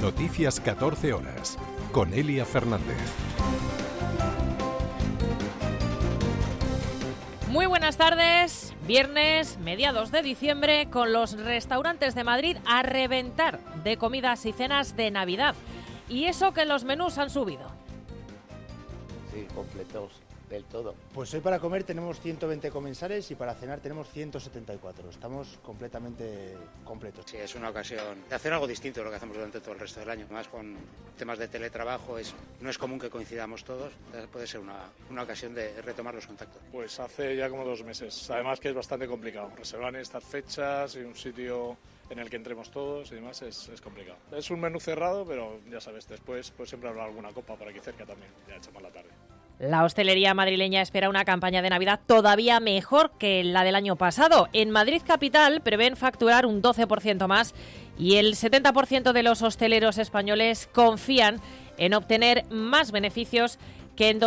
Noticias 14 horas, con Elia Fernández. Muy buenas tardes, viernes, mediados de diciembre, con los restaurantes de Madrid a reventar de comidas y cenas de Navidad. Y eso que los menús han subido. Sí, completos del todo. Pues hoy para comer tenemos 120 comensales y para cenar tenemos 174. Estamos completamente completos. Sí, es una ocasión de hacer algo distinto de lo que hacemos durante todo el resto del año. Más con temas de teletrabajo, no es común que coincidamos todos. Puede ser una ocasión de retomar los contactos. Pues hace ya como 2 meses. Además que es bastante complicado. Reservar en estas fechas y un sitio en el que entremos todos y demás es complicado. Es un menú cerrado, pero ya sabes, después pues siempre habrá alguna copa por aquí cerca también. Ya echamos la tarde. La hostelería madrileña espera una campaña de Navidad todavía mejor que la del año pasado. En Madrid capital prevén facturar un 12% más y el 70% de los hosteleros españoles confían en obtener más beneficios que en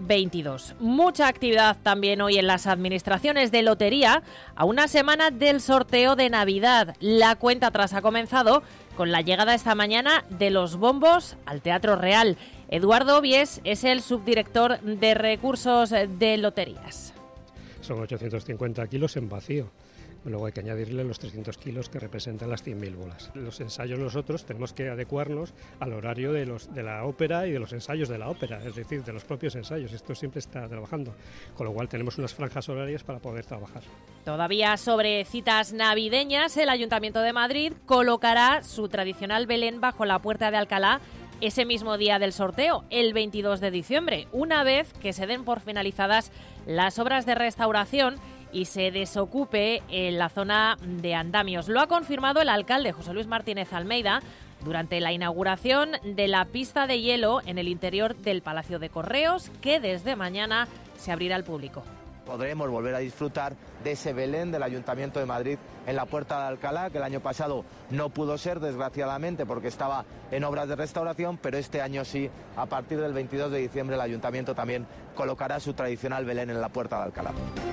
2022. Mucha actividad también hoy en las administraciones de lotería a una semana del sorteo de Navidad. La cuenta atrás ha comenzado con la llegada esta mañana de los bombos al Teatro Real. Eduardo Vies es el subdirector de recursos de loterías. Son 850 kilos en vacío. Luego hay que añadirle los 300 kilos que representan las 100.000 bolas. Los ensayos nosotros tenemos que adecuarnos al horario de la ópera y de los ensayos de la ópera, es decir, de los propios ensayos. Esto siempre está trabajando, con lo cual tenemos unas franjas horarias para poder trabajar. Todavía sobre citas navideñas, el Ayuntamiento de Madrid colocará su tradicional Belén bajo la Puerta de Alcalá ese mismo día del sorteo, el 22 de diciembre, una vez que se den por finalizadas las obras de restauración y se desocupe en la zona de andamios. Lo ha confirmado el alcalde José Luis Martínez Almeida durante la inauguración de la pista de hielo en el interior del Palacio de Correos, que desde mañana se abrirá al público. Podremos volver a disfrutar de ese Belén del Ayuntamiento de Madrid en la Puerta de Alcalá, que el año pasado no pudo ser, desgraciadamente, porque estaba en obras de restauración, pero este año sí, a partir del 22 de diciembre, el Ayuntamiento también colocará su tradicional Belén en la Puerta de Alcalá.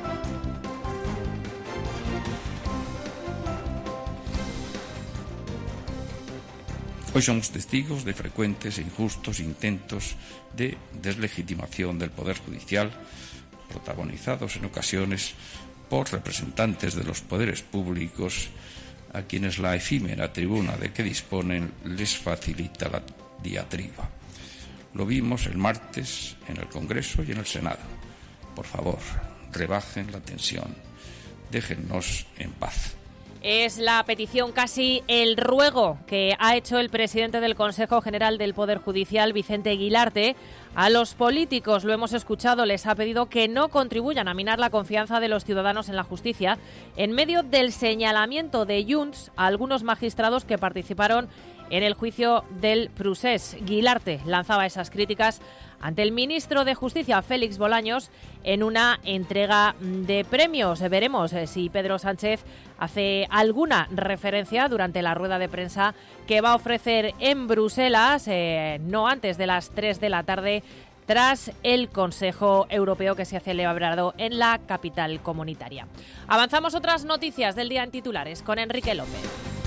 Hoy somos testigos de frecuentes e injustos intentos de deslegitimación del Poder Judicial, protagonizados en ocasiones por representantes de los poderes públicos a quienes la efímera tribuna de que disponen les facilita la diatriba. Lo vimos el martes en el Congreso y en el Senado. Por favor, rebajen la tensión, déjennos en paz. Es la petición, casi el ruego, que ha hecho el presidente del Consejo General del Poder Judicial, Vicente Guilarte, a los políticos. Lo hemos escuchado, les ha pedido que no contribuyan a minar la confianza de los ciudadanos en la justicia en medio del señalamiento de Junts a algunos magistrados que participaron en el juicio del Procés. Guilarte lanzaba esas críticas ante el ministro de Justicia, Félix Bolaños, en una entrega de premios. Veremos si Pedro Sánchez hace alguna referencia durante la rueda de prensa que va a ofrecer en Bruselas, no antes de las 3 de la tarde, tras el Consejo Europeo que se ha celebrado en la capital comunitaria. Avanzamos otras noticias del día en titulares con Enrique López.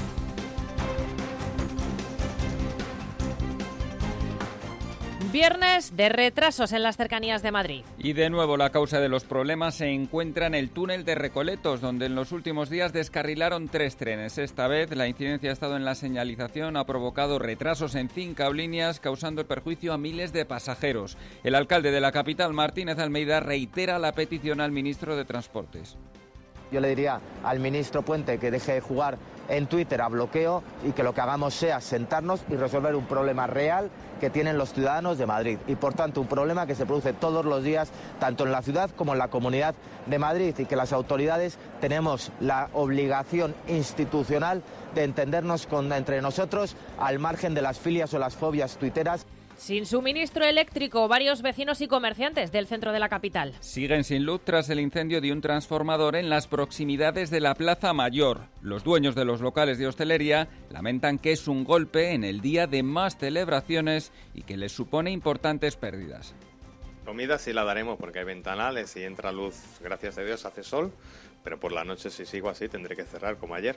Viernes de retrasos en las cercanías de Madrid. Y de nuevo la causa de los problemas se encuentra en el túnel de Recoletos, donde en los últimos días descarrilaron 3 trenes. Esta vez la incidencia ha estado en la señalización, ha provocado retrasos en 5 líneas, causando perjuicio a miles de pasajeros. El alcalde de la capital, Martínez Almeida, reitera la petición al ministro de Transportes. Yo le diría al ministro Puente que deje de jugar en Twitter a bloqueo y que lo que hagamos sea sentarnos y resolver un problema real que tienen los ciudadanos de Madrid y, por tanto, un problema que se produce todos los días, tanto en la ciudad como en la Comunidad de Madrid, y que las autoridades tenemos la obligación institucional de entendernos entre nosotros al margen de las filias o las fobias tuiteras. Sin suministro eléctrico, varios vecinos y comerciantes del centro de la capital siguen sin luz tras el incendio de un transformador en las proximidades de la Plaza Mayor. Los dueños de los locales de hostelería lamentan que es un golpe en el día de más celebraciones y que les supone importantes pérdidas. Comida sí la daremos porque hay ventanales y entra luz, gracias a Dios hace sol, pero por la noche si sigo así tendré que cerrar como ayer.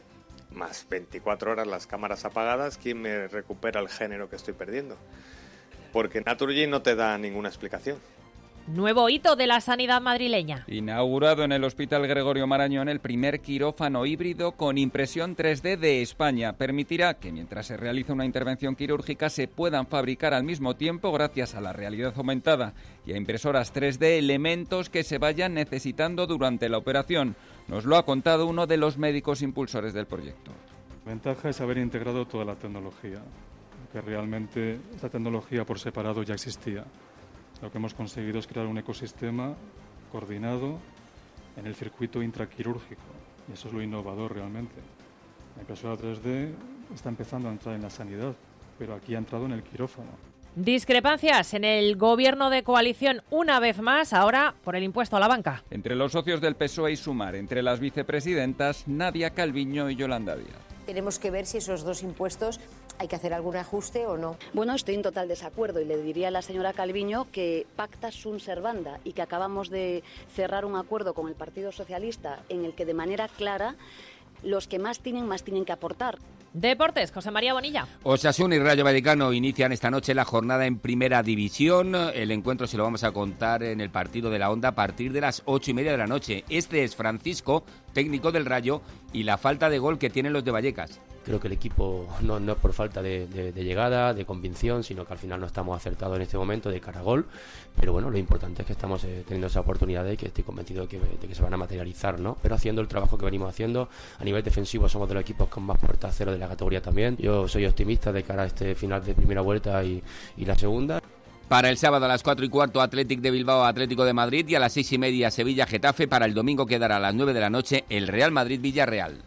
más 24 horas las cámaras apagadas, ¿quién me recupera el género que estoy perdiendo? Porque Naturgy no te da ninguna explicación. Nuevo hito de la sanidad madrileña. Inaugurado en el Hospital Gregorio Marañón el primer quirófano híbrido con impresión 3D de España. Permitirá que mientras se realiza una intervención quirúrgica se puedan fabricar al mismo tiempo, gracias a la realidad aumentada y a impresoras 3D, elementos que se vayan necesitando durante la operación. Nos lo ha contado uno de los médicos impulsores del proyecto. La ventaja es haber integrado toda la tecnología, que realmente esta tecnología por separado ya existía. Lo que hemos conseguido es crear un ecosistema coordinado en el circuito intraquirúrgico, y eso es lo innovador realmente. La impresora 3D está empezando a entrar en la sanidad, pero aquí ha entrado en el quirófano. Discrepancias en el gobierno de coalición una vez más, ahora por el impuesto a la banca. Entre los socios del PSOE y Sumar, entre las vicepresidentas Nadia Calviño y Yolanda Díaz. Tenemos que ver si esos dos impuestos hay que hacer algún ajuste o no. Bueno, estoy en total desacuerdo y le diría a la señora Calviño que pacta sunt servanda y que acabamos de cerrar un acuerdo con el Partido Socialista en el que de manera clara los que más tienen que aportar. Deportes, José María Bonilla. Osasuna y Rayo Vallecano inician esta noche la jornada en Primera División. El encuentro se lo vamos a contar en el partido de la Onda a partir de las 8:30 de la noche. Este es Francisco, técnico del Rayo, y la falta de gol que tienen los de Vallecas. Creo que el equipo no es por falta de llegada, de convicción, sino que al final no estamos acertados en este momento de cara a gol. Pero bueno, lo importante es que estamos teniendo esa oportunidad y que estoy convencido de que se van a materializar, ¿no? Pero haciendo el trabajo que venimos haciendo, a nivel defensivo somos de los equipos con más puertas a cero de la categoría también. Yo soy optimista de cara a este final de primera vuelta y la segunda. Para el sábado a las 4:15 Athletic de Bilbao, Atlético de Madrid, y a las 6:30 Sevilla Getafe. Para el domingo quedará a las 9 de la noche el Real Madrid Villarreal.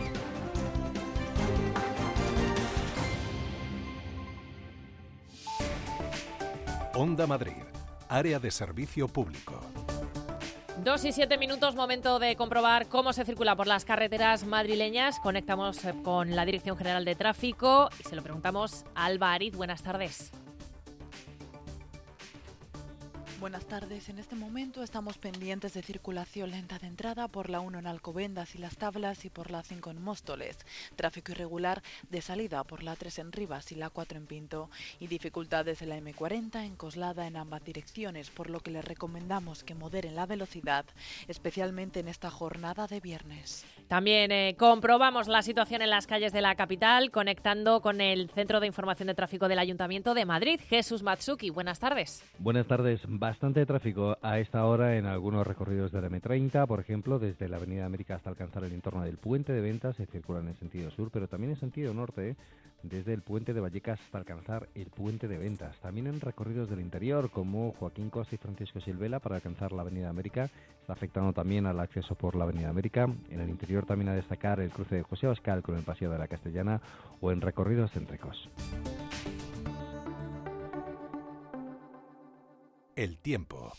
Onda Madrid, área de servicio público. 2:07, momento de comprobar cómo se circula por las carreteras madrileñas. Conectamos con la Dirección General de Tráfico y se lo preguntamos a Alba Ariz. Buenas tardes. Buenas tardes. En este momento estamos pendientes de circulación lenta de entrada por la 1 en Alcobendas y Las Tablas y por la 5 en Móstoles. Tráfico irregular de salida por la 3 en Rivas y la 4 en Pinto. Y dificultades en la M40 en Coslada en ambas direcciones, por lo que les recomendamos que moderen la velocidad, especialmente en esta jornada de viernes. También comprobamos la situación en las calles de la capital, conectando con el Centro de Información de Tráfico del Ayuntamiento de Madrid. Jesús Matsuki, buenas tardes. Buenas tardes. Bastante tráfico a esta hora en algunos recorridos de la M30, por ejemplo, desde la Avenida América hasta alcanzar el entorno del Puente de Ventas, se circula en el sentido sur, pero también en sentido norte, desde el Puente de Vallecas hasta alcanzar el Puente de Ventas. También en recorridos del interior, como Joaquín Costa y Francisco Silvela, para alcanzar la Avenida América, está afectando también al acceso por la Avenida América. En el interior también a destacar el cruce de José Abascal con el Paseo de la Castellana o en recorridos céntricos. El tiempo.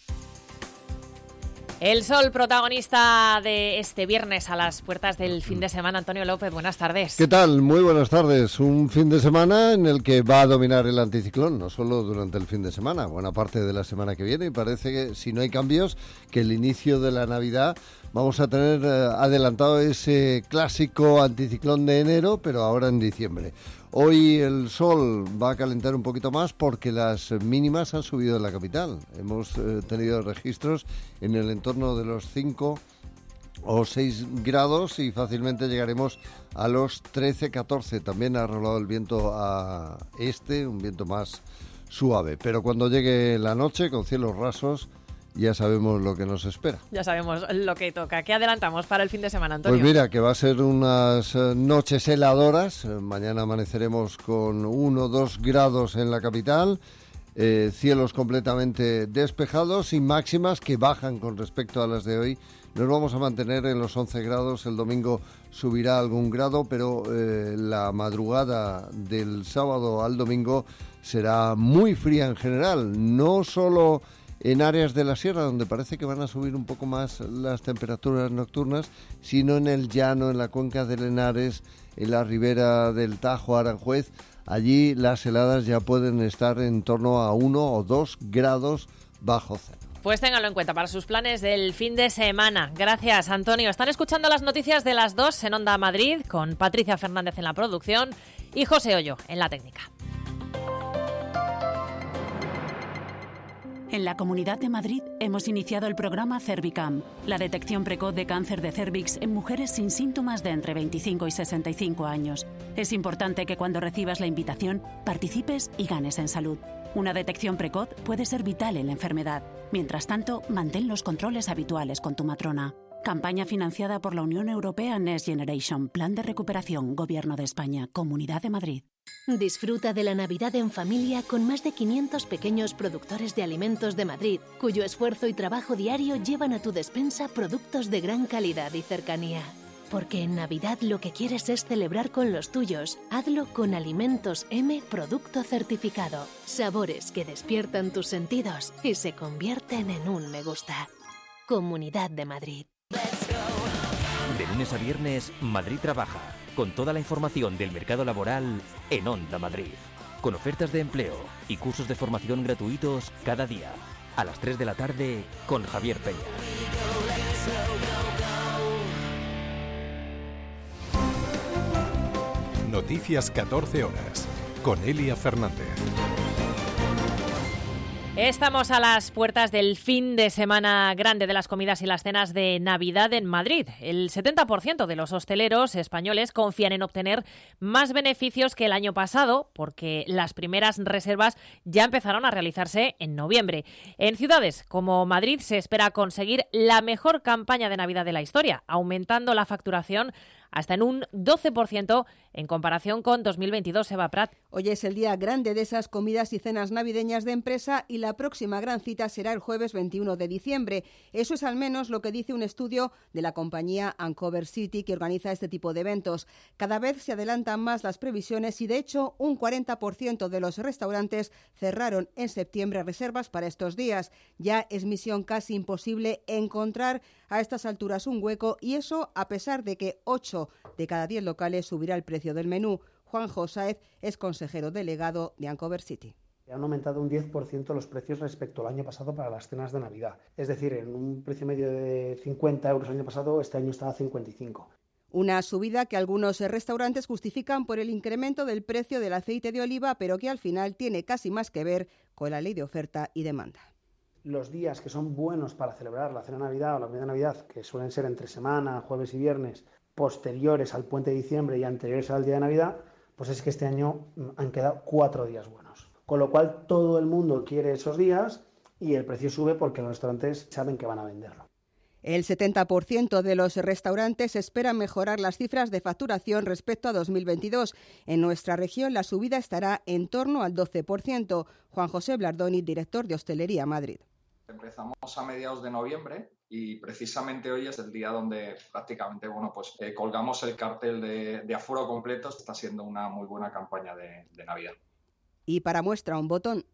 El sol protagonista de este viernes a las puertas del fin de semana. Antonio López, buenas tardes. ¿Qué tal? Muy buenas tardes. Un fin de semana en el que va a dominar el anticiclón, no solo durante el fin de semana, buena parte de la semana que viene, y parece que, si no hay cambios, que el inicio de la Navidad vamos a tener adelantado ese clásico anticiclón de enero, pero ahora en diciembre. Hoy el sol va a calentar un poquito más porque las mínimas han subido en la capital. Hemos tenido registros en el entorno de los 5 o 6 grados y fácilmente llegaremos a los 13-14. También ha rolado el viento a este, un viento más suave. Pero cuando llegue la noche con cielos rasos, ya sabemos lo que nos espera. Ya sabemos lo que toca. ¿Qué adelantamos para el fin de semana, Antonio? Pues mira, que va a ser unas noches heladoras. Mañana amaneceremos con 1 o 2 grados en la capital, cielos completamente despejados y máximas que bajan con respecto a las de hoy. Nos vamos a mantener en los 11 grados, el domingo subirá algún grado, pero la madrugada del sábado al domingo será muy fría en general, no solo en áreas de la sierra, donde parece que van a subir un poco más las temperaturas nocturnas, sino en el llano, en la cuenca del Henares, en la ribera del Tajo, Aranjuez. Allí las heladas ya pueden estar en torno a 1 o 2 grados bajo cero. Pues ténganlo en cuenta para sus planes del fin de semana. Gracias, Antonio. Están escuchando las noticias de las 2 en Onda Madrid, con Patricia Fernández en la producción y José Ollo en la técnica. En la Comunidad de Madrid hemos iniciado el programa Cervicam, la detección precoz de cáncer de cérvix en mujeres sin síntomas de entre 25 y 65 años. Es importante que cuando recibas la invitación participes y ganes en salud. Una detección precoz puede ser vital en la enfermedad. Mientras tanto, mantén los controles habituales con tu matrona. Campaña financiada por la Unión Europea Next Generation, Plan de Recuperación, Gobierno de España, Comunidad de Madrid. Disfruta de la Navidad en familia con más de 500 pequeños productores de alimentos de Madrid, cuyo esfuerzo y trabajo diario llevan a tu despensa productos de gran calidad y cercanía. Porque en Navidad lo que quieres es celebrar con los tuyos. Hazlo con Alimentos M Producto Certificado. Sabores que despiertan tus sentidos y se convierten en un me gusta. Comunidad de Madrid. De lunes a viernes, Madrid Trabaja, con toda la información del mercado laboral en Onda Madrid. Con ofertas de empleo y cursos de formación gratuitos cada día. A las 3 de la tarde con Javier Peña. Noticias 14 horas, con Elia Fernández. Estamos a las puertas del fin de semana grande de las comidas y las cenas de Navidad en Madrid. El 70% de los hosteleros españoles confían en obtener más beneficios que el año pasado, porque las primeras reservas ya empezaron a realizarse en noviembre. En ciudades como Madrid se espera conseguir la mejor campaña de Navidad de la historia, aumentando la facturación hasta en un 12% en comparación con 2022, Eva Prat. Hoy es el día grande de esas comidas y cenas navideñas de empresa y la próxima gran cita será el jueves 21 de diciembre. Eso es al menos lo que dice un estudio de la compañía Ancover City, que organiza este tipo de eventos. Cada vez se adelantan más las previsiones y, de hecho, un 40% de los restaurantes cerraron en septiembre reservas para estos días. Ya es misión casi imposible encontrar a estas alturas un hueco, y eso a pesar de que 8 de cada 10 locales subirá el precio del menú. Juanjo Sáez es consejero delegado de Ancover City. Han aumentado un 10% los precios respecto al año pasado para las cenas de Navidad. Es decir, en un precio medio de 50 euros el año pasado, este año está a 55. Una subida que algunos restaurantes justifican por el incremento del precio del aceite de oliva, pero que al final tiene casi más que ver con la ley de oferta y demanda. Los días que son buenos para celebrar la cena de Navidad o la comida de Navidad, que suelen ser entre semana, jueves y viernes, posteriores al puente de diciembre y anteriores al día de Navidad, pues es que este año han quedado 4 días buenos. Con lo cual todo el mundo quiere esos días y el precio sube porque los restaurantes saben que van a venderlo. El 70% de los restaurantes esperan mejorar las cifras de facturación respecto a 2022. En nuestra región la subida estará en torno al 12%. Juan José Blardoni, director de Hostelería Madrid. Empezamos a mediados de noviembre y precisamente hoy es el día donde prácticamente colgamos el cartel de aforo completo. Está siendo una muy buena campaña de Navidad. Y para muestra un botón.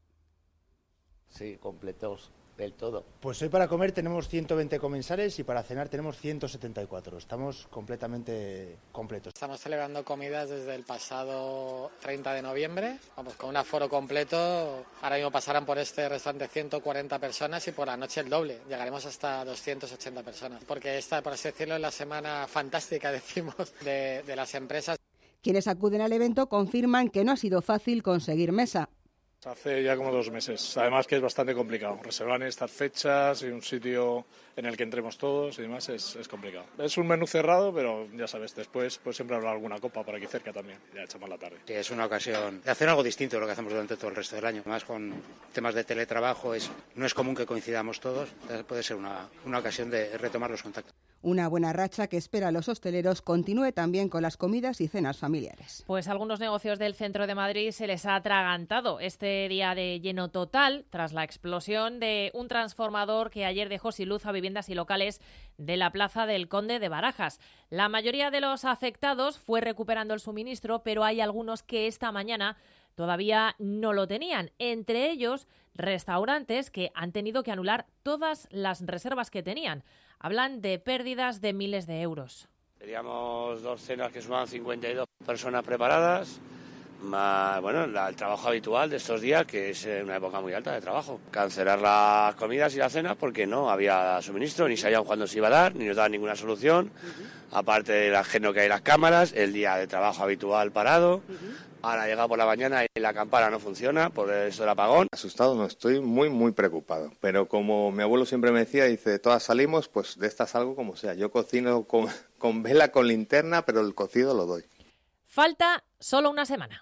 Sí, completos del todo. Pues hoy para comer tenemos 120 comensales y para cenar tenemos 174. Estamos completamente completos. Estamos celebrando comidas desde el pasado 30 de noviembre. Vamos, con un aforo completo. Ahora mismo pasarán por este restaurante 140 personas y por la noche el doble. Llegaremos hasta 280 personas. Porque esta, por así decirlo, es la semana fantástica, decimos, de las empresas. Quienes acuden al evento confirman que no ha sido fácil conseguir mesa. Hace ya como 2 meses. Además que es bastante complicado. Reservar en estas fechas y un sitio en el que entremos todos y demás es complicado. Es un menú cerrado, pero ya sabes, después pues siempre habrá alguna copa por aquí cerca también. Ya echamos la tarde. Sí, es una ocasión de hacer algo distinto de lo que hacemos durante todo el resto del año. Además con temas de teletrabajo no es común que coincidamos todos. Puede ser una ocasión de retomar los contactos. Una buena racha que espera a los hosteleros continúe también con las comidas y cenas familiares. Pues a algunos negocios del centro de Madrid se les ha atragantado este día de lleno total tras la explosión de un transformador que ayer dejó sin luz a viviendas y locales de la Plaza del Conde de Barajas. La mayoría de los afectados fue recuperando el suministro, pero hay algunos que esta mañana todavía no lo tenían. Entre ellos, restaurantes que han tenido que anular todas las reservas que tenían. Hablan de pérdidas de miles de euros. Teníamos 2 cenas que sumaban 52 personas preparadas, Bueno, el trabajo habitual de estos días, que es una época muy alta de trabajo. Cancelar las comidas y las cenas porque no había suministro, ni sabían cuándo se iba a dar, ni nos daban ninguna solución. Aparte del ajeno que hay en las cámaras, el día de trabajo habitual parado. Ahora llega por la mañana y la campana no funciona por eso del apagón. Asustado no estoy, muy preocupado. Pero como mi abuelo siempre me decía, dice, todas salimos, pues de estas salgo como sea. Yo cocino con vela, con linterna, pero el cocido lo doy. Falta solo una semana.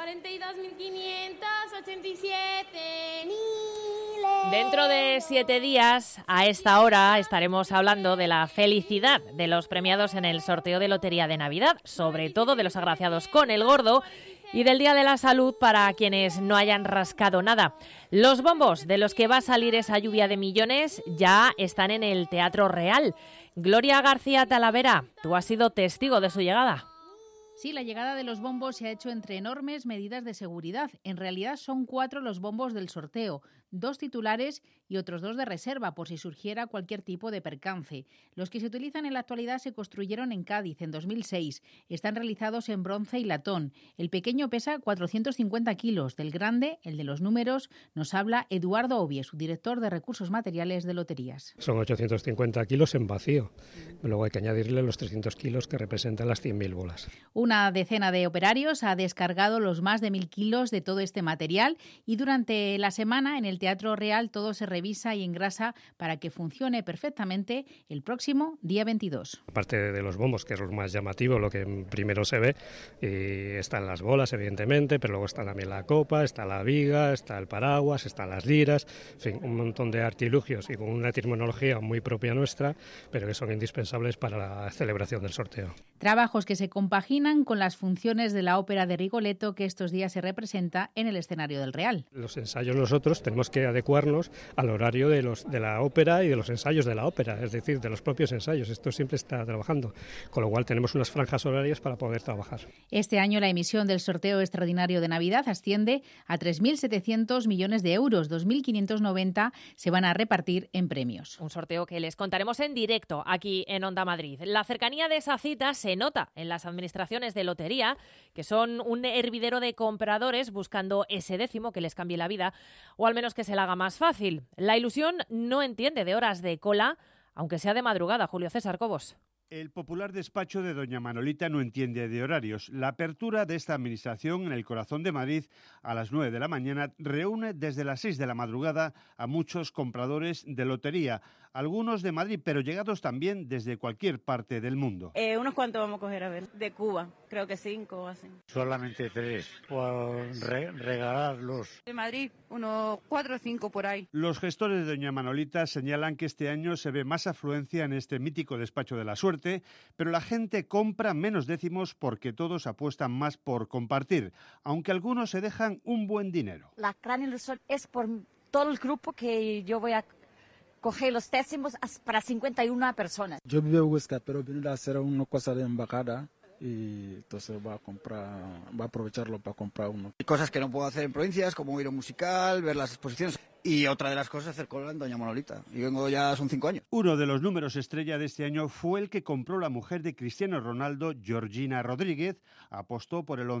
42.587. Dentro de 7 días, a esta hora, estaremos hablando de la felicidad de los premiados en el sorteo de Lotería de Navidad, sobre todo de los agraciados con el gordo, y del Día de la Salud para quienes no hayan rascado nada. Los bombos de los que va a salir esa lluvia de millones ya están en el Teatro Real. Gloria García Talavera, tú has sido testigo de su llegada. Sí, la llegada de los bombos se ha hecho entre enormes medidas de seguridad. En realidad son 4 los bombos del sorteo, 2 titulares y otros 2 de reserva por si surgiera cualquier tipo de percance. Los que se utilizan en la actualidad se construyeron en Cádiz en 2006. Están realizados en bronce y latón. El pequeño pesa 450 kilos. Del grande, el de los números, nos habla Eduardo Obie, su director de Recursos Materiales de Loterías. Son 850 kilos en vacío. Luego hay que añadirle los 300 kilos que representan las 100.000 bolas. Una decena de operarios ha descargado los más de 1.000 kilos de todo este material y durante la semana en el Teatro Real todo se revisa y engrasa para que funcione perfectamente el próximo día 22. Aparte de los bombos, que es lo más llamativo, lo que primero se ve, están las bolas, evidentemente, pero luego está también la copa, está la viga, está el paraguas, están las liras, en fin, un montón de artilugios y con una terminología muy propia nuestra, pero que son indispensables para la celebración del sorteo. Trabajos que se compaginan con las funciones de la ópera de Rigoletto que estos días se representa en el escenario del Real. Los ensayos nosotros tenemos que adecuarnos al horario de la ópera y de los ensayos de la ópera, es decir, de los propios ensayos. Esto siempre está trabajando, con lo cual tenemos unas franjas horarias para poder trabajar. Este año la emisión del sorteo extraordinario de Navidad asciende a 3.700 millones de euros, 2.590 se van a repartir en premios. Un sorteo que les contaremos en directo aquí en Onda Madrid. La cercanía de esa cita se nota en las administraciones de lotería, que son un hervidero de compradores buscando ese décimo que les cambie la vida, o al menos que se la haga más fácil. La ilusión no entiende de horas de cola, aunque sea de madrugada. Julio César Cobos. El popular despacho de doña Manolita no entiende de horarios. La apertura de esta administración en el corazón de Madrid a las 9 de la mañana reúne desde las 6 de la madrugada a muchos compradores de lotería, algunos de Madrid, pero llegados también desde cualquier parte del mundo. Unos cuantos vamos a coger, a ver, de Cuba, creo que 5 o así. Solamente 3, por regalarlos. De Madrid, unos 4 o 5 por ahí. Los gestores de doña Manolita señalan que este año se ve más afluencia en este mítico despacho de la suerte, pero la gente compra menos décimos porque todos apuestan más por compartir, aunque algunos se dejan un buen dinero. La Cráneo del Sol es por todo el grupo que yo voy a coger los décimos para 51 personas. Yo vivo en Huesca, pero vine a hacer una cosa de embajada y entonces va a aprovecharlo para comprar uno. Hay cosas que no puedo hacer en provincias, como ir a un musical, ver las exposiciones. Y otra de las cosas es hacer cola en doña Manolita. Y vengo ya, son 5 años. Uno de los números estrella de este año fue el que compró la mujer de Cristiano Ronaldo, Georgina Rodríguez. Apostó por el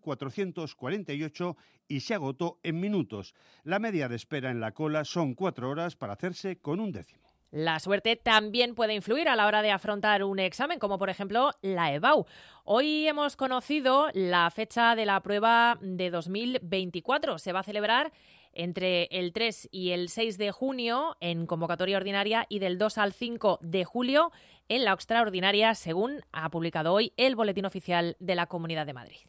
11.448 y se agotó en minutos. La media de espera en la cola son 4 horas para hacerse con un décimo. La suerte también puede influir a la hora de afrontar un examen, como por ejemplo la EBAU. Hoy hemos conocido la fecha de la prueba de 2024. Se va a celebrar entre el 3 y el 6 de junio en convocatoria ordinaria y del 2 al 5 de julio en la extraordinaria, según ha publicado hoy el Boletín Oficial de la Comunidad de Madrid.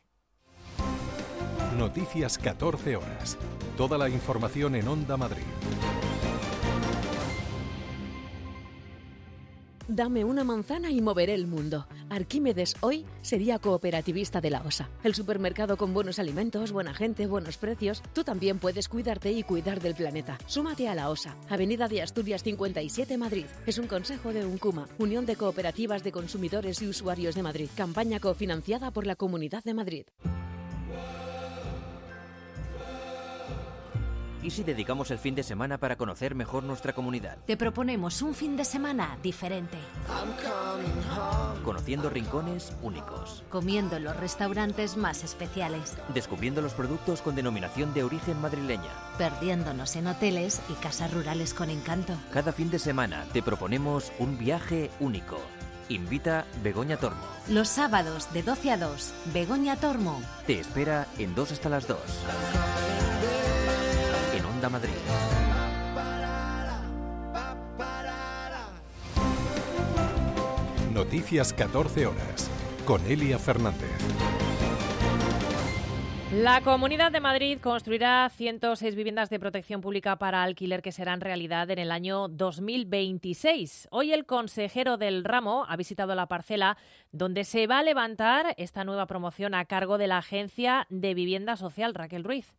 Noticias 14 horas. Toda la información en Onda Madrid. Dame una manzana y moveré el mundo. Arquímedes hoy sería cooperativista de la OSA. El supermercado con buenos alimentos, buena gente, buenos precios. Tú también puedes cuidarte y cuidar del planeta. Súmate a la OSA. Avenida de Asturias 57, Madrid. Es un consejo de UNCUMA, Unión de Cooperativas de Consumidores y Usuarios de Madrid. Campaña cofinanciada por la Comunidad de Madrid. ¿Y si dedicamos el fin de semana para conocer mejor nuestra comunidad? Te proponemos un fin de semana diferente. Conociendo rincones únicos. Comiendo en los restaurantes más especiales. Descubriendo los productos con denominación de origen madrileña. Perdiéndonos en hoteles y casas rurales con encanto. Cada fin de semana te proponemos un viaje único. Invita Begoña Tormo. Los sábados de 12 a 2, Begoña Tormo. Te espera en 2 hasta las 2. En Onda Madrid. Noticias 14 horas con Elia Fernández. La Comunidad de Madrid construirá 106 viviendas de protección pública para alquiler que serán realidad en el año 2026. Hoy el consejero del ramo ha visitado la parcela donde se va a levantar esta nueva promoción a cargo de la Agencia de Vivienda Social, Raquel Ruiz.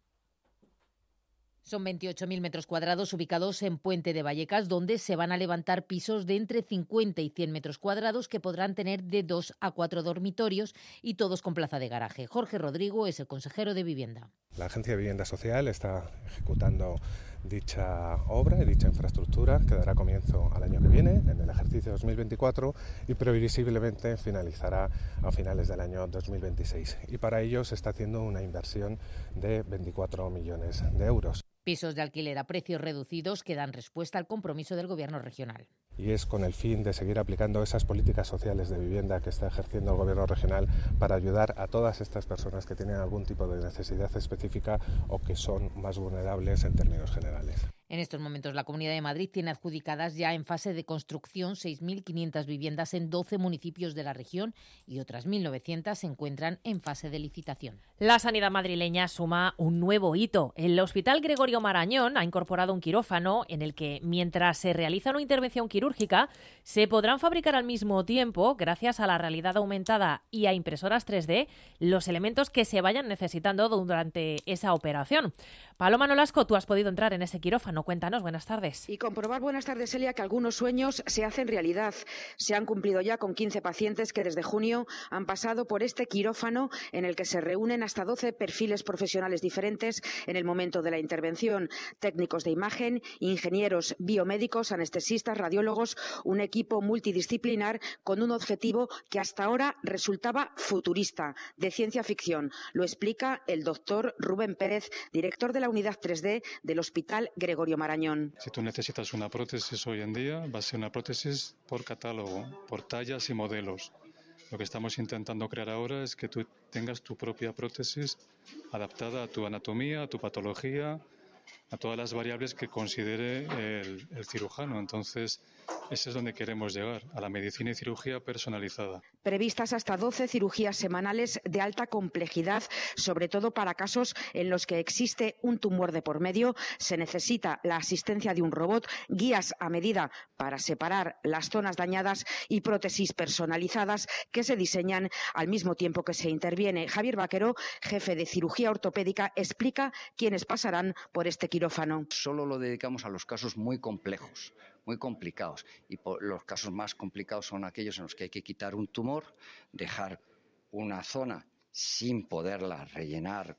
Son 28.000 metros cuadrados ubicados en Puente de Vallecas, donde se van a levantar pisos de entre 50 y 100 metros cuadrados que podrán tener de 2 a 4 dormitorios y todos con plaza de garaje. Jorge Rodrigo es el consejero de Vivienda. La Agencia de Vivienda Social está ejecutando dicha obra y dicha infraestructura que dará comienzo al año que viene, en el ejercicio 2024, y previsiblemente finalizará a finales del año 2026. Y para ello se está haciendo una inversión de 24 millones de euros. Pisos de alquiler a precios reducidos que dan respuesta al compromiso del Gobierno regional. Y es con el fin de seguir aplicando esas políticas sociales de vivienda que está ejerciendo el Gobierno regional para ayudar a todas estas personas que tienen algún tipo de necesidad específica o que son más vulnerables en términos generales. En estos momentos la Comunidad de Madrid tiene adjudicadas ya en fase de construcción 6.500 viviendas en 12 municipios de la región y otras 1.900 se encuentran en fase de licitación. La sanidad madrileña suma un nuevo hito. El Hospital Gregorio Marañón ha incorporado un quirófano en el que, mientras se realiza una intervención quirúrgica, se podrán fabricar al mismo tiempo, gracias a la realidad aumentada y a impresoras 3D, los elementos que se vayan necesitando durante esa operación. Paloma Nolasco, tú has podido entrar en ese quirófano. Cuéntanos, buenas tardes. Y comprobar, buenas tardes, Elia, que algunos sueños se hacen realidad. Se han cumplido ya con 15 pacientes que desde junio han pasado por este quirófano en el que se reúnen hasta 12 perfiles profesionales diferentes en el momento de la intervención. Técnicos de imagen, ingenieros biomédicos, anestesistas, radiólogos, un equipo multidisciplinar con un objetivo que hasta ahora resultaba futurista, de ciencia ficción. Lo explica el doctor Rubén Pérez, director de la unidad 3D del Hospital Gregorio Marañón. Si tú necesitas una prótesis hoy en día, va a ser una prótesis por catálogo, por tallas y modelos. Lo que estamos intentando crear ahora es que tú tengas tu propia prótesis adaptada a tu anatomía, a tu patología, a todas las variables que considere el cirujano. Entonces, ese es donde queremos llegar, a la medicina y cirugía personalizada. Previstas hasta 12 cirugías semanales de alta complejidad, sobre todo para casos en los que existe un tumor de por medio, se necesita la asistencia de un robot, guías a medida para separar las zonas dañadas y prótesis personalizadas que se diseñan al mismo tiempo que se interviene. Javier Vaquero, jefe de cirugía ortopédica, explica quiénes pasarán por este quirófano. Solo lo dedicamos a los casos muy complejos, muy complicados, y los casos más complicados son aquellos en los que hay que quitar un tumor, dejar una zona sin poderla rellenar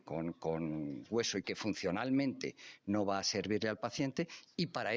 con hueso y que funcionalmente no va a servirle al paciente, y para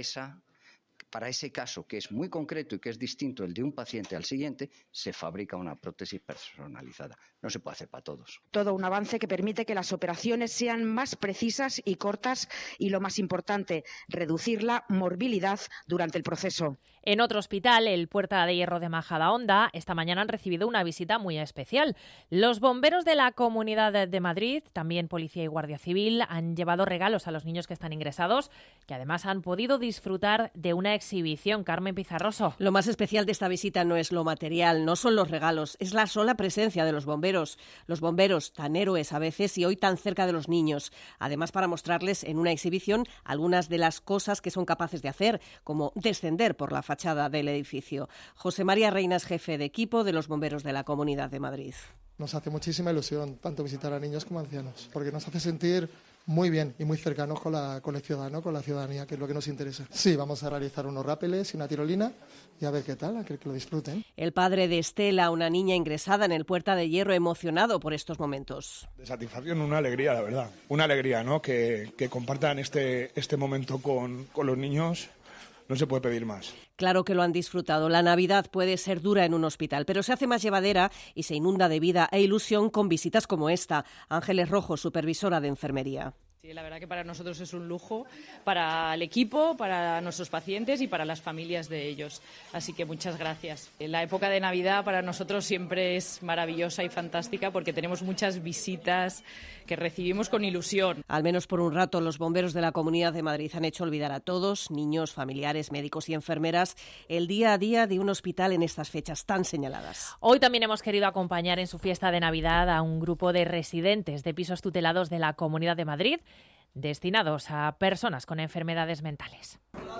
ese caso, que es muy concreto y que es distinto el de un paciente al siguiente, se fabrica una prótesis personalizada. No se puede hacer para todos. Todo un avance que permite que las operaciones sean más precisas y cortas y, lo más importante, reducir la morbilidad durante el proceso. En otro hospital, el Puerta de Hierro de Majadahonda, esta mañana han recibido una visita muy especial. Los bomberos de la Comunidad de Madrid, también Policía y Guardia Civil, han llevado regalos a los niños que están ingresados, que además han podido disfrutar de una exhibición. Carmen Pizarroso. Lo más especial de esta visita no es lo material, no son los regalos, es la sola presencia de los bomberos. Los bomberos, tan héroes a veces y hoy tan cerca de los niños. Además, para mostrarles en una exhibición algunas de las cosas que son capaces de hacer, como descender por la fachada del edificio. José María Reinas, jefe de equipo de los bomberos de la Comunidad de Madrid. Nos hace muchísima ilusión tanto visitar a niños como a ancianos, porque nos hace sentir muy bien y muy cercanos con el ciudadano, con la ciudadanía, que es lo que nos interesa. Sí, vamos a realizar unos rápeles y una tirolina y a ver qué tal, a que lo disfruten. El padre de Estela, una niña ingresada en el Puerta de Hierro, emocionado por estos momentos. De satisfacción, una alegría, la verdad. Una alegría, ¿no? Que compartan este momento con los niños. No se puede pedir más. Claro que lo han disfrutado. La Navidad puede ser dura en un hospital, pero se hace más llevadera y se inunda de vida e ilusión con visitas como esta. Ángeles Rojo, supervisora de enfermería. Sí, la verdad que para nosotros es un lujo, para el equipo, para nuestros pacientes y para las familias de ellos. Así que muchas gracias. La época de Navidad para nosotros siempre es maravillosa y fantástica porque tenemos muchas visitas que recibimos con ilusión. Al menos por un rato, los bomberos de la Comunidad de Madrid han hecho olvidar a todos, niños, familiares, médicos y enfermeras, el día a día de un hospital en estas fechas tan señaladas. Hoy también hemos querido acompañar en su fiesta de Navidad a un grupo de residentes de pisos tutelados de la Comunidad de Madrid, destinados a personas con enfermedades mentales.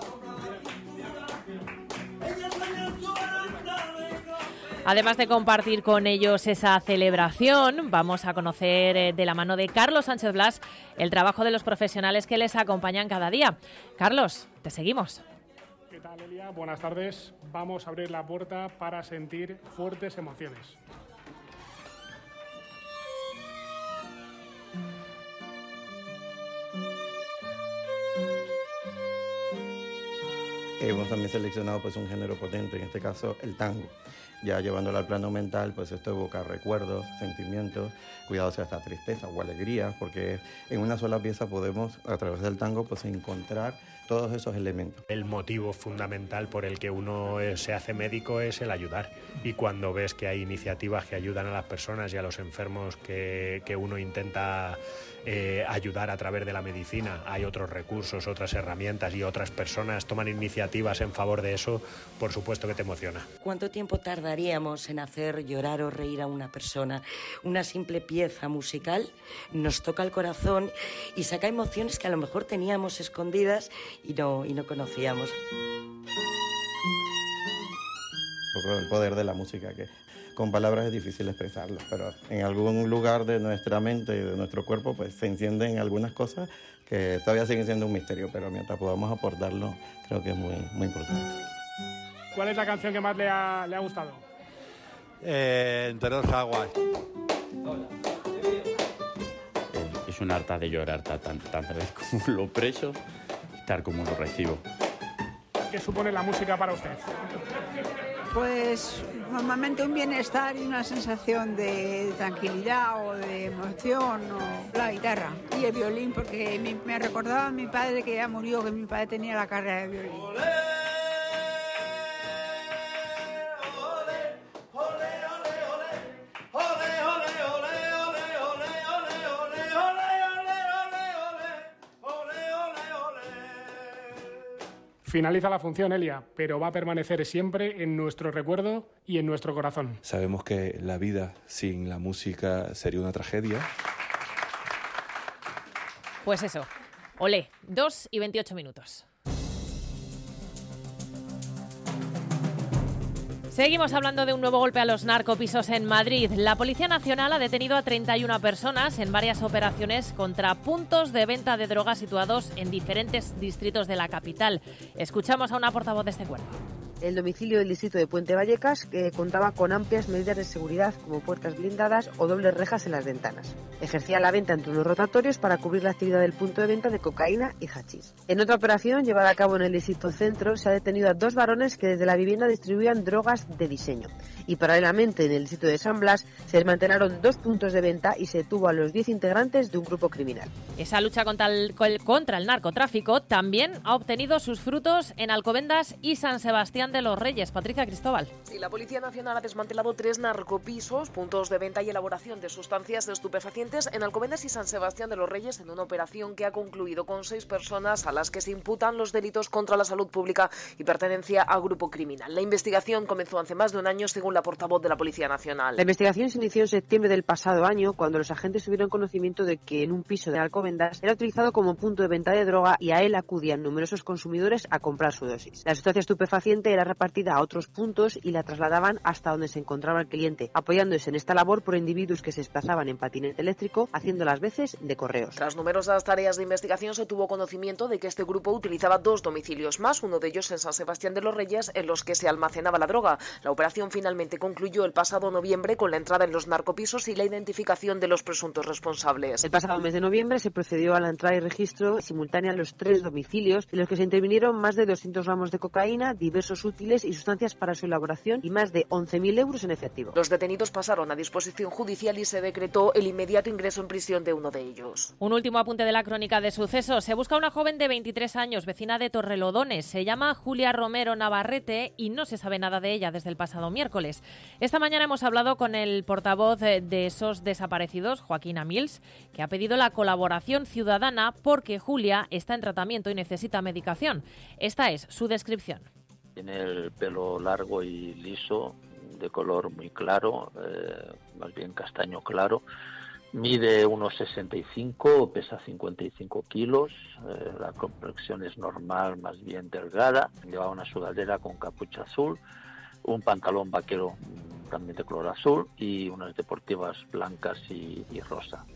Además de compartir con ellos esa celebración, vamos a conocer de la mano de Carlos Sánchez Blas el trabajo de los profesionales que les acompañan cada día. Carlos, te seguimos. ¿Qué tal, Elia? Buenas tardes. Vamos a abrir la puerta para sentir fuertes emociones. Hemos también seleccionado pues un género potente, en este caso el tango. Ya llevándolo al plano mental, pues esto evoca recuerdos, sentimientos, cuidados hasta tristeza o alegría, porque en una sola pieza podemos, a través del tango, pues encontrar todos esos elementos. El motivo fundamental por el que uno se hace médico es el ayudar, y cuando ves que hay iniciativas que ayudan a las personas y a los enfermos que uno intenta ayudar a través de la medicina, hay otros recursos, otras herramientas y otras personas toman iniciativas en favor de eso, por supuesto que te emociona. ¿Cuánto tiempo tardaríamos en hacer llorar o reír a una persona? Una simple pieza musical nos toca el corazón y saca emociones que a lo mejor teníamos escondidas y no conocíamos. El poder de la música, que con palabras es difícil expresarlo, pero en algún lugar de nuestra mente y de nuestro cuerpo pues se encienden algunas cosas que todavía siguen siendo un misterio, pero mientras podamos aportarlo creo que es muy, muy importante. ¿Cuál es la canción que más le ha gustado? Entre dos aguas. Es un harta de llorar tan vez como lo preso, tal como lo recibo. ¿Qué supone la música para usted? Pues normalmente un bienestar y una sensación de tranquilidad o de emoción, o la guitarra y el violín, porque me recordaba a mi padre que ya murió, que mi padre tenía la carrera de violín. Finaliza la función, Elia, pero va a permanecer siempre en nuestro recuerdo y en nuestro corazón. Sabemos que la vida sin la música sería una tragedia. Pues eso, olé, 2:28. Seguimos hablando de un nuevo golpe a los narcopisos en Madrid. La Policía Nacional ha detenido a 31 personas en varias operaciones contra puntos de venta de drogas situados en diferentes distritos de la capital. Escuchamos a una portavoz de este cuerpo. El domicilio del distrito de Puente Vallecas, que contaba con amplias medidas de seguridad como puertas blindadas o dobles rejas en las ventanas. Ejercía la venta en turnos rotatorios para cubrir la actividad del punto de venta de cocaína y hachís. En otra operación llevada a cabo en el distrito centro, se ha detenido a 2 varones que desde la vivienda distribuían drogas de diseño. Y paralelamente en el distrito de San Blas se desmantelaron 2 puntos de venta y se detuvo a los 10 integrantes de un grupo criminal. Esa lucha contra el narcotráfico también ha obtenido sus frutos en Alcobendas y San Sebastián de los Reyes. Patricia Cristóbal. Sí, la Policía Nacional ha desmantelado 3 narcopisos, puntos de venta y elaboración de sustancias estupefacientes en Alcobendas y San Sebastián de los Reyes, en una operación que ha concluido con 6 personas a las que se imputan los delitos contra la salud pública y pertenencia a grupo criminal. La investigación comenzó hace más de un año, según la portavoz de la Policía Nacional. La investigación se inició en septiembre del pasado año, cuando los agentes tuvieron conocimiento de que en un piso de Alcobendas era utilizado como punto de venta de droga y a él acudían numerosos consumidores a comprar su dosis. La sustancia estupefaciente era repartida a otros puntos y la trasladaban hasta donde se encontraba el cliente, apoyándose en esta labor por individuos que se desplazaban en patinete eléctrico, haciendo las veces de correos. Tras numerosas tareas de investigación se tuvo conocimiento de que este grupo utilizaba 2 domicilios más, uno de ellos en San Sebastián de los Reyes, en los que se almacenaba la droga. La operación finalmente concluyó el pasado noviembre con la entrada en los narcopisos y la identificación de los presuntos responsables. El pasado mes de noviembre se procedió a la entrada y registro simultánea en los 3 domicilios en los que se intervinieron más de 200 gramos de cocaína, diversos útiles y sustancias para su elaboración y más de 11.000 euros en efectivo. Los detenidos pasaron a disposición judicial y se decretó el inmediato ingreso en prisión de uno de ellos. Un último apunte de la crónica de sucesos. Se busca una joven de 23 años, vecina de Torrelodones. Se llama Julia Romero Navarrete y no se sabe nada de ella desde el pasado miércoles. Esta mañana hemos hablado con el portavoz de esos desaparecidos, Joaquín Amils, que ha pedido la colaboración ciudadana porque Julia está en tratamiento y necesita medicación. Esta es su descripción. Tiene el pelo largo y liso, de color muy claro, más bien castaño claro. Mide unos 65, pesa 55 kilos, la complexión es normal, más bien delgada. Lleva una sudadera con capucha azul, un pantalón vaquero también de color azul y unas deportivas blancas y rosa.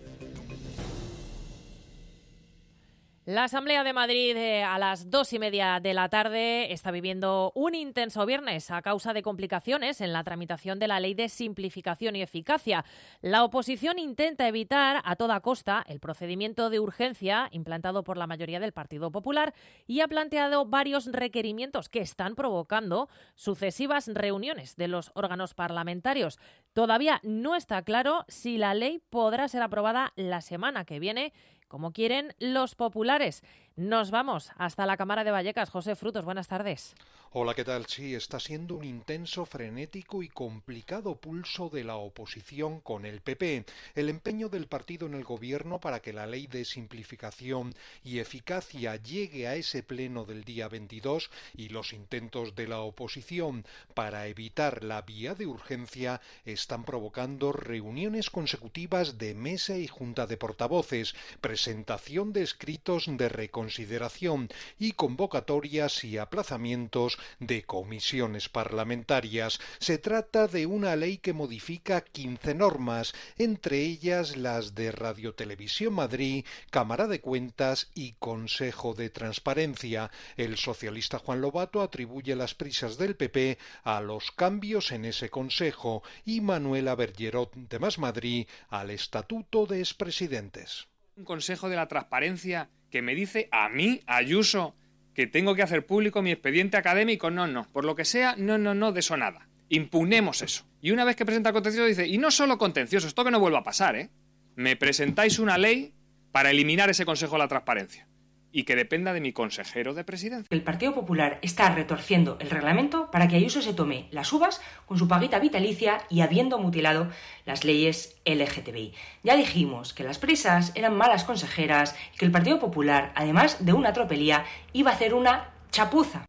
La Asamblea de Madrid a las 2:30 de la tarde está viviendo un intenso viernes a causa de complicaciones en la tramitación de la Ley de Simplificación y Eficacia. La oposición intenta evitar a toda costa el procedimiento de urgencia implantado por la mayoría del Partido Popular y ha planteado varios requerimientos que están provocando sucesivas reuniones de los órganos parlamentarios. Todavía no está claro si la ley podrá ser aprobada la semana que viene, como quieren los populares. Nos vamos hasta la Cámara de Vallecas. José Frutos, buenas tardes. Hola, ¿qué tal? Sí, está siendo un intenso, frenético y complicado pulso de la oposición con el PP. El empeño del partido en el gobierno para que la ley de simplificación y eficacia llegue a ese pleno del día 22 y los intentos de la oposición para evitar la vía de urgencia están provocando reuniones consecutivas de mesa y junta de portavoces, presentación de escritos de reconsideración y convocatorias y aplazamientos de comisiones parlamentarias. Se trata de una ley que modifica 15 normas, entre ellas las de Radio Televisión Madrid, Cámara de Cuentas y Consejo de Transparencia. El socialista Juan Lobato atribuye las prisas del PP a los cambios en ese consejo y Manuela Bergerot de Más Madrid al Estatuto de Expresidentes. Un consejo de la transparencia que me dice a mí, Ayuso, que tengo que hacer público mi expediente académico. No, por lo que sea, no, de eso nada. Impugnemos eso. Y una vez que presenta el contencioso dice, y no solo contencioso, esto que no vuelva a pasar, me presentáis una ley para eliminar ese Consejo de la Transparencia y que dependa de mi consejero de presidencia. El Partido Popular está retorciendo el reglamento para que Ayuso se tome las uvas con su paguita vitalicia y habiendo mutilado las leyes LGTBI. Ya dijimos que las prisas eran malas consejeras y que el Partido Popular, además de una tropelía, iba a hacer una chapuza.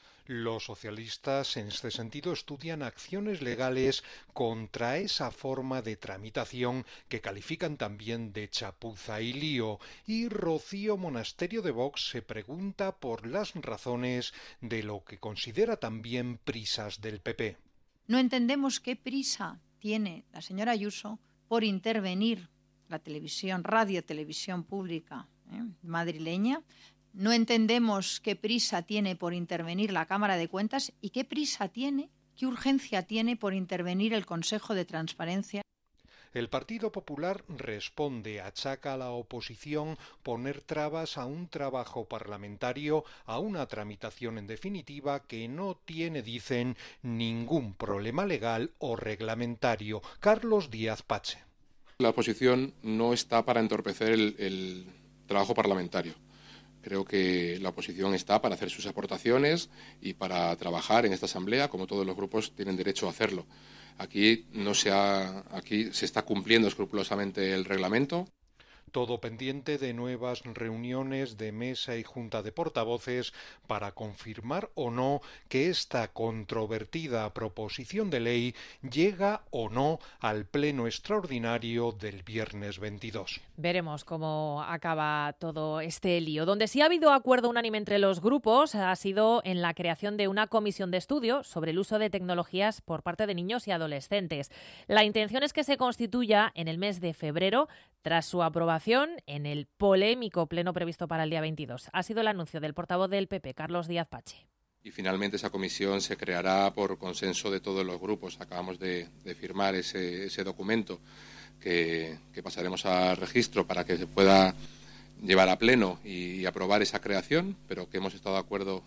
Los socialistas en este sentido estudian acciones legales contra esa forma de tramitación que califican también de chapuza y lío. Y Rocío Monasterio de Vox se pregunta por las razones de lo que considera también prisas del PP. No entendemos qué prisa tiene la señora Ayuso por intervenir la televisión, radio televisión pública madrileña. No entendemos qué prisa tiene por intervenir la Cámara de Cuentas y qué prisa tiene, qué urgencia tiene por intervenir el Consejo de Transparencia. El Partido Popular responde, achaca a la oposición poner trabas a un trabajo parlamentario, a una tramitación en definitiva que no tiene, dicen, ningún problema legal o reglamentario. Carlos Díaz Pache. La oposición no está para entorpecer el trabajo parlamentario. Creo que la oposición está para hacer sus aportaciones y para trabajar en esta asamblea, como todos los grupos tienen derecho a hacerlo. Aquí se está cumpliendo escrupulosamente el reglamento. todo pendiente de nuevas reuniones de mesa y junta de portavoces para confirmar o no que esta controvertida proposición de ley llega o no al pleno extraordinario del viernes 22. Veremos cómo acaba todo este lío. Donde sí ha habido acuerdo unánime entre los grupos ha sido en la creación de una comisión de estudio sobre el uso de tecnologías por parte de niños y adolescentes. La intención es que se constituya en el mes de febrero tras su aprobación en el polémico pleno previsto para el día 22. Ha sido el anuncio del portavoz del PP, Carlos Díaz Pache. Y finalmente esa comisión se creará por consenso de todos los grupos. Acabamos de firmar ese documento que pasaremos a registro para que se pueda llevar a pleno y aprobar esa creación, pero que hemos estado de acuerdo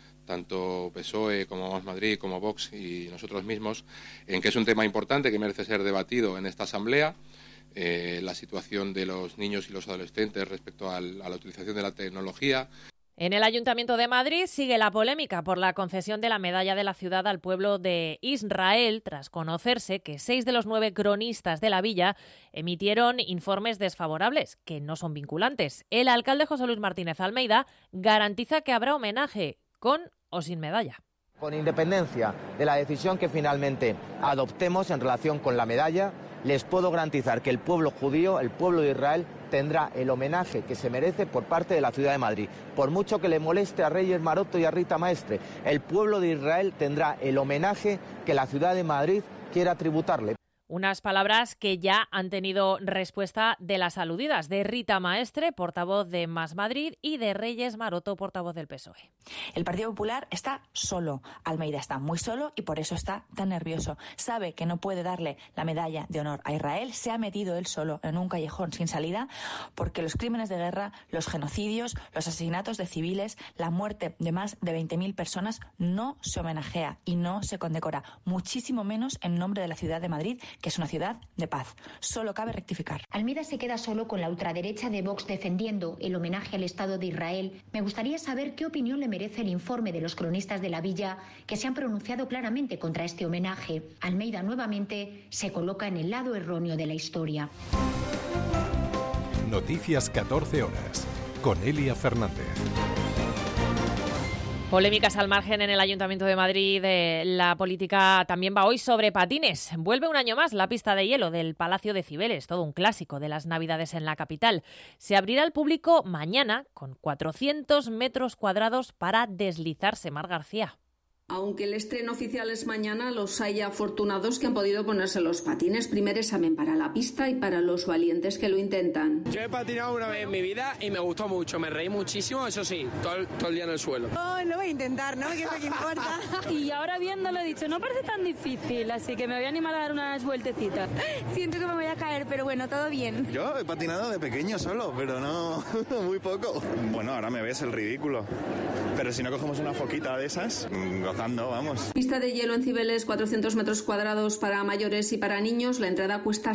tanto PSOE como Más Madrid, como Vox y nosotros mismos, en que es un tema importante que merece ser debatido en esta Asamblea, la situación de los niños y los adolescentes respecto a la utilización de la tecnología. En el Ayuntamiento de Madrid sigue la polémica por la concesión de la medalla de la ciudad al pueblo de Israel, tras conocerse que 6 de los 9 cronistas de la villa emitieron informes desfavorables, que no son vinculantes. El alcalde José Luis Martínez Almeida garantiza que habrá homenaje, con o sin medalla. Con independencia de la decisión que finalmente adoptemos en relación con la medalla, les puedo garantizar que el pueblo judío, el pueblo de Israel, tendrá el homenaje que se merece por parte de la ciudad de Madrid. Por mucho que le moleste a Reyes Maroto y a Rita Maestre, el pueblo de Israel tendrá el homenaje que la ciudad de Madrid quiera tributarle. Unas palabras que ya han tenido respuesta de las aludidas, de Rita Maestre, portavoz de Más Madrid, y de Reyes Maroto, portavoz del PSOE. El Partido Popular está solo. Almeida está muy solo y por eso está tan nervioso. Sabe que no puede darle la medalla de honor a Israel. Se ha metido él solo en un callejón sin salida porque los crímenes de guerra, los genocidios, los asesinatos de civiles, la muerte de más de 20.000 personas no se homenajea y no se condecora, muchísimo menos en nombre de la ciudad de Madrid, que es una ciudad de paz. Solo cabe rectificar. Almeida se queda solo con la ultraderecha de Vox defendiendo el homenaje al Estado de Israel. Me gustaría saber qué opinión le merece el informe de los cronistas de la villa que se han pronunciado claramente contra este homenaje. Almeida nuevamente se coloca en el lado erróneo de la historia. Noticias 14 horas con Elia Fernández. Polémicas al margen en el Ayuntamiento de Madrid. La política también va hoy sobre patines. Vuelve un año más la pista de hielo del Palacio de Cibeles, todo un clásico de las Navidades en la capital. Se abrirá al público mañana con 400 metros cuadrados para deslizarse. Mar García. Aunque el estreno oficial es mañana, los hay afortunados que han podido ponerse los patines. Primer examen para la pista y para los valientes que lo intentan. Yo he patinado una vez en mi vida y me gustó mucho, me reí muchísimo, eso sí, todo el día en el suelo. No, lo voy a intentar, ¿no? ¿Qué es lo que importa? Y ahora viéndolo he dicho, no parece tan difícil, así que me voy a animar a dar unas vueltecitas. Siento que me voy a caer, pero bueno, todo bien. Yo he patinado de pequeño solo, pero no, muy poco. Bueno, ahora me ves el ridículo. Pero si no cogemos una foquita de esas, vamos. Pista de hielo en Cibeles, 400 metros cuadrados para mayores y para niños. La entrada cuesta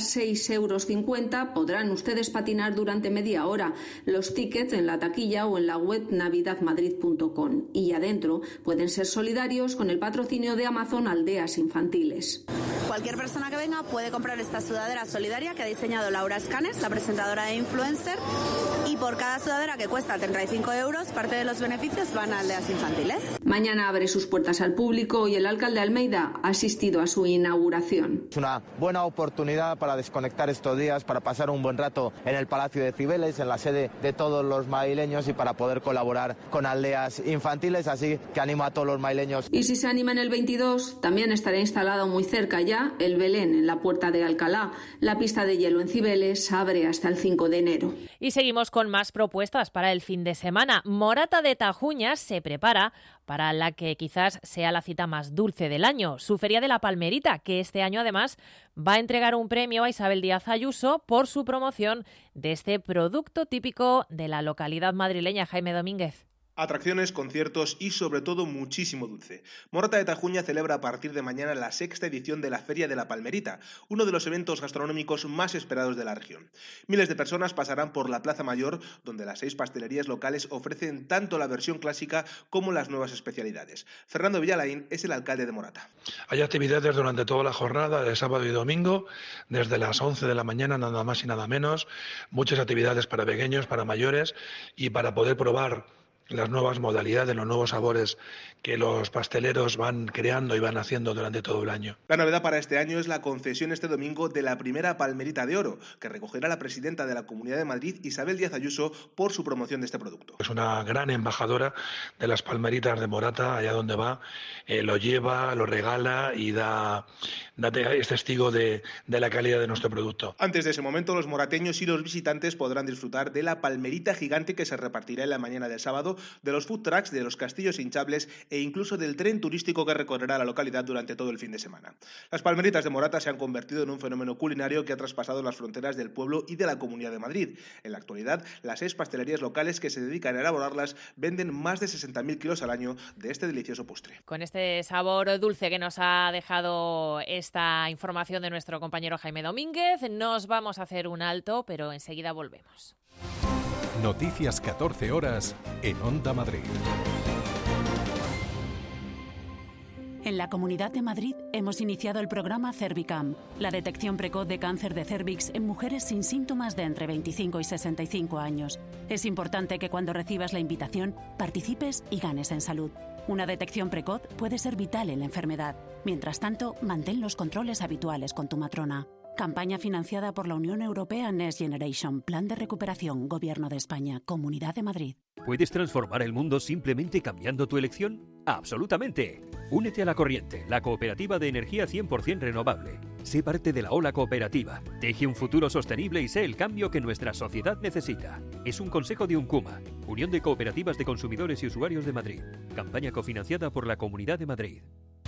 6,50 €. Podrán ustedes patinar durante media hora. Los tickets en la taquilla o en la web navidadmadrid.com. Y adentro pueden ser solidarios con el patrocinio de Amazon Aldeas Infantiles. Cualquier persona que venga puede comprar esta sudadera solidaria que ha diseñado Laura Escanes, la presentadora de Influencer. Y por cada sudadera, que cuesta 35 €, parte de los beneficios van a Aldeas Infantiles. Mañana abre sus puertas al público y el alcalde Almeida ha asistido a su inauguración. Es una buena oportunidad para desconectar estos días, para pasar un buen rato en el Palacio de Cibeles, en la sede de todos los madrileños, y para poder colaborar con Aldeas Infantiles, así que animo a todos los madrileños. Y si se animan el 22, también estará instalado muy cerca ya el Belén en la Puerta de Alcalá. La pista de hielo en Cibeles abre hasta el 5 de enero. Y seguimos con más propuestas para el fin de semana. Morata de Tajuñas se prepara para la que quizás sea la cita más dulce del año, su Feria de la Palmerita, que este año además va a entregar un premio a Isabel Díaz Ayuso por su promoción de este producto típico de la localidad madrileña. Jaime Domínguez. Atracciones, conciertos y sobre todo muchísimo dulce. Morata de Tajuña celebra a partir de mañana la 6ª edición de la Feria de la Palmerita, uno de los eventos gastronómicos más esperados de la región. Miles de personas pasarán por la Plaza Mayor, donde las 6 pastelerías locales ofrecen tanto la versión clásica como las nuevas especialidades. Fernando Villalain es el alcalde de Morata. Hay actividades durante toda la jornada, de sábado y domingo, desde las 11 de la mañana, nada más y nada menos. Muchas actividades para pequeños, para mayores y para poder probar las nuevas modalidades, los nuevos sabores que los pasteleros van creando y van haciendo durante todo el año. La novedad para este año es la concesión este domingo de la primera Palmerita de Oro, que recogerá la presidenta de la Comunidad de Madrid, Isabel Díaz Ayuso, por su promoción de este producto. Es una gran embajadora de las palmeritas de Morata, allá donde va, lo lleva, lo regala y es testigo de la calidad de nuestro producto. Antes de ese momento, los morateños y los visitantes podrán disfrutar de la palmerita gigante que se repartirá en la mañana del sábado, de los food trucks, de los castillos hinchables e incluso del tren turístico que recorrerá la localidad durante todo el fin de semana. Las palmeritas de Morata se han convertido en un fenómeno culinario que ha traspasado las fronteras del pueblo y de la Comunidad de Madrid. En la actualidad, las 6 pastelerías locales que se dedican a elaborarlas venden más de 60.000 kilos al año de este delicioso postre. Con este sabor dulce que nos ha dejado esta información de nuestro compañero Jaime Domínguez, nos vamos a hacer un alto, pero enseguida volvemos. Noticias 14 horas en Onda Madrid. En la Comunidad de Madrid hemos iniciado el programa Cervicam, la detección precoz de cáncer de cérvix en mujeres sin síntomas de entre 25 y 65 años. Es importante que cuando recibas la invitación participes y ganes en salud. Una detección precoz puede ser vital en la enfermedad. Mientras tanto, mantén los controles habituales con tu matrona. Campaña financiada por la Unión Europea Next Generation, Plan de Recuperación, Gobierno de España, Comunidad de Madrid. ¿Puedes transformar el mundo simplemente cambiando tu elección? ¡Absolutamente! Únete a La Corriente, la cooperativa de energía 100% renovable. Sé parte de la ola cooperativa. Teje un futuro sostenible y sé el cambio que nuestra sociedad necesita. Es un consejo de UNCUMA, Unión de Cooperativas de Consumidores y Usuarios de Madrid. Campaña cofinanciada por la Comunidad de Madrid.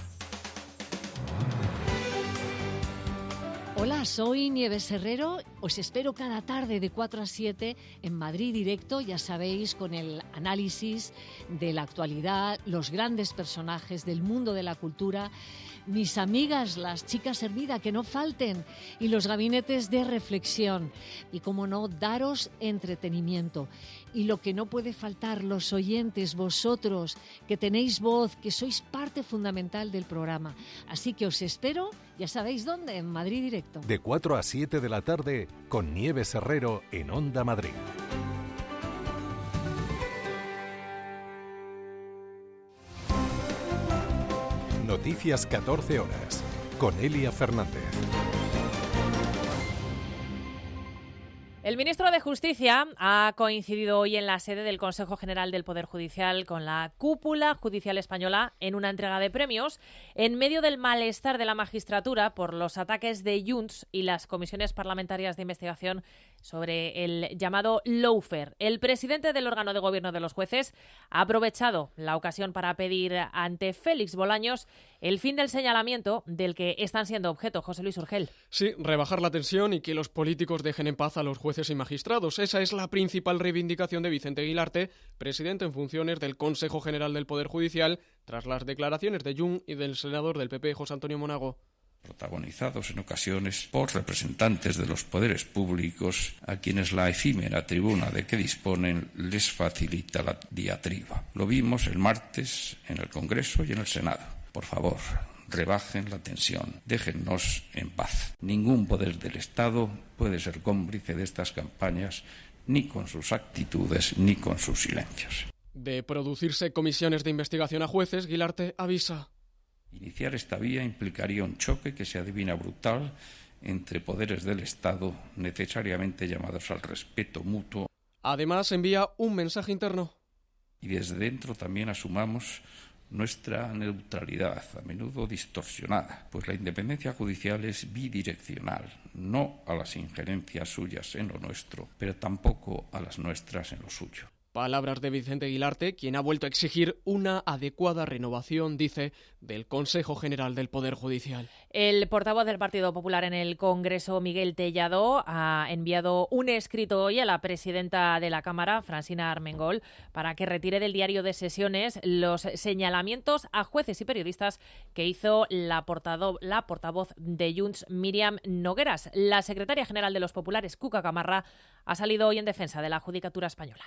Hola, soy Nieves Herrero. Os espero cada tarde de 4 a 7 en Madrid Directo, ya sabéis, con el análisis de la actualidad, los grandes personajes del mundo de la cultura, mis amigas, las chicas Hermida, que no falten, y los gabinetes de reflexión. Y, como no, daros entretenimiento. Y lo que no puede faltar, los oyentes, vosotros, que tenéis voz, que sois parte fundamental del programa. Así que os espero, ya sabéis dónde, en Madrid Directo. De 4 a 7 de la tarde, con Nieves Herrero en Onda Madrid. Noticias 14 horas, con Elia Fernández. El ministro de Justicia ha coincidido hoy en la sede del Consejo General del Poder Judicial con la cúpula judicial española en una entrega de premios en medio del malestar de la magistratura por los ataques de Junts y las comisiones parlamentarias de investigación sobre el llamado lawfare. El presidente del órgano de gobierno de los jueces ha aprovechado la ocasión para pedir ante Félix Bolaños el fin del señalamiento del que están siendo objeto. José Luis Urgel. Sí, rebajar la tensión y que los políticos dejen en paz a los jueces y magistrados. Esa es la principal reivindicación de Vicente Guilarte, presidente en funciones del Consejo General del Poder Judicial, tras las declaraciones de Junts y del senador del PP, José Antonio Monago. Protagonizados en ocasiones por representantes de los poderes públicos a quienes la efímera tribuna de que disponen les facilita la diatriba. Lo vimos el martes en el Congreso y en el Senado. Por favor, rebajen la tensión, déjennos en paz. Ningún poder del Estado puede ser cómplice de estas campañas, ni con sus actitudes ni con sus silencios. De producirse comisiones de investigación a jueces, Guilarte avisa. Iniciar esta vía implicaría un choque que se adivina brutal entre poderes del Estado necesariamente llamados al respeto mutuo. Además, envía un mensaje interno. Y desde dentro también asumamos nuestra neutralidad, a menudo distorsionada, pues la independencia judicial es bidireccional, no a las injerencias suyas en lo nuestro, pero tampoco a las nuestras en lo suyo. Palabras de Vicente Guilarte, quien ha vuelto a exigir una adecuada renovación, dice, del Consejo General del Poder Judicial. El portavoz del Partido Popular en el Congreso, Miguel Tellado, ha enviado un escrito hoy a la presidenta de la Cámara, Francina Armengol, para que retire del diario de sesiones los señalamientos a jueces y periodistas que hizo la portavoz de Junts, Míriam Nogueras. La secretaria general de los populares, Cuca Gamarra, ha salido hoy en defensa de la Judicatura española.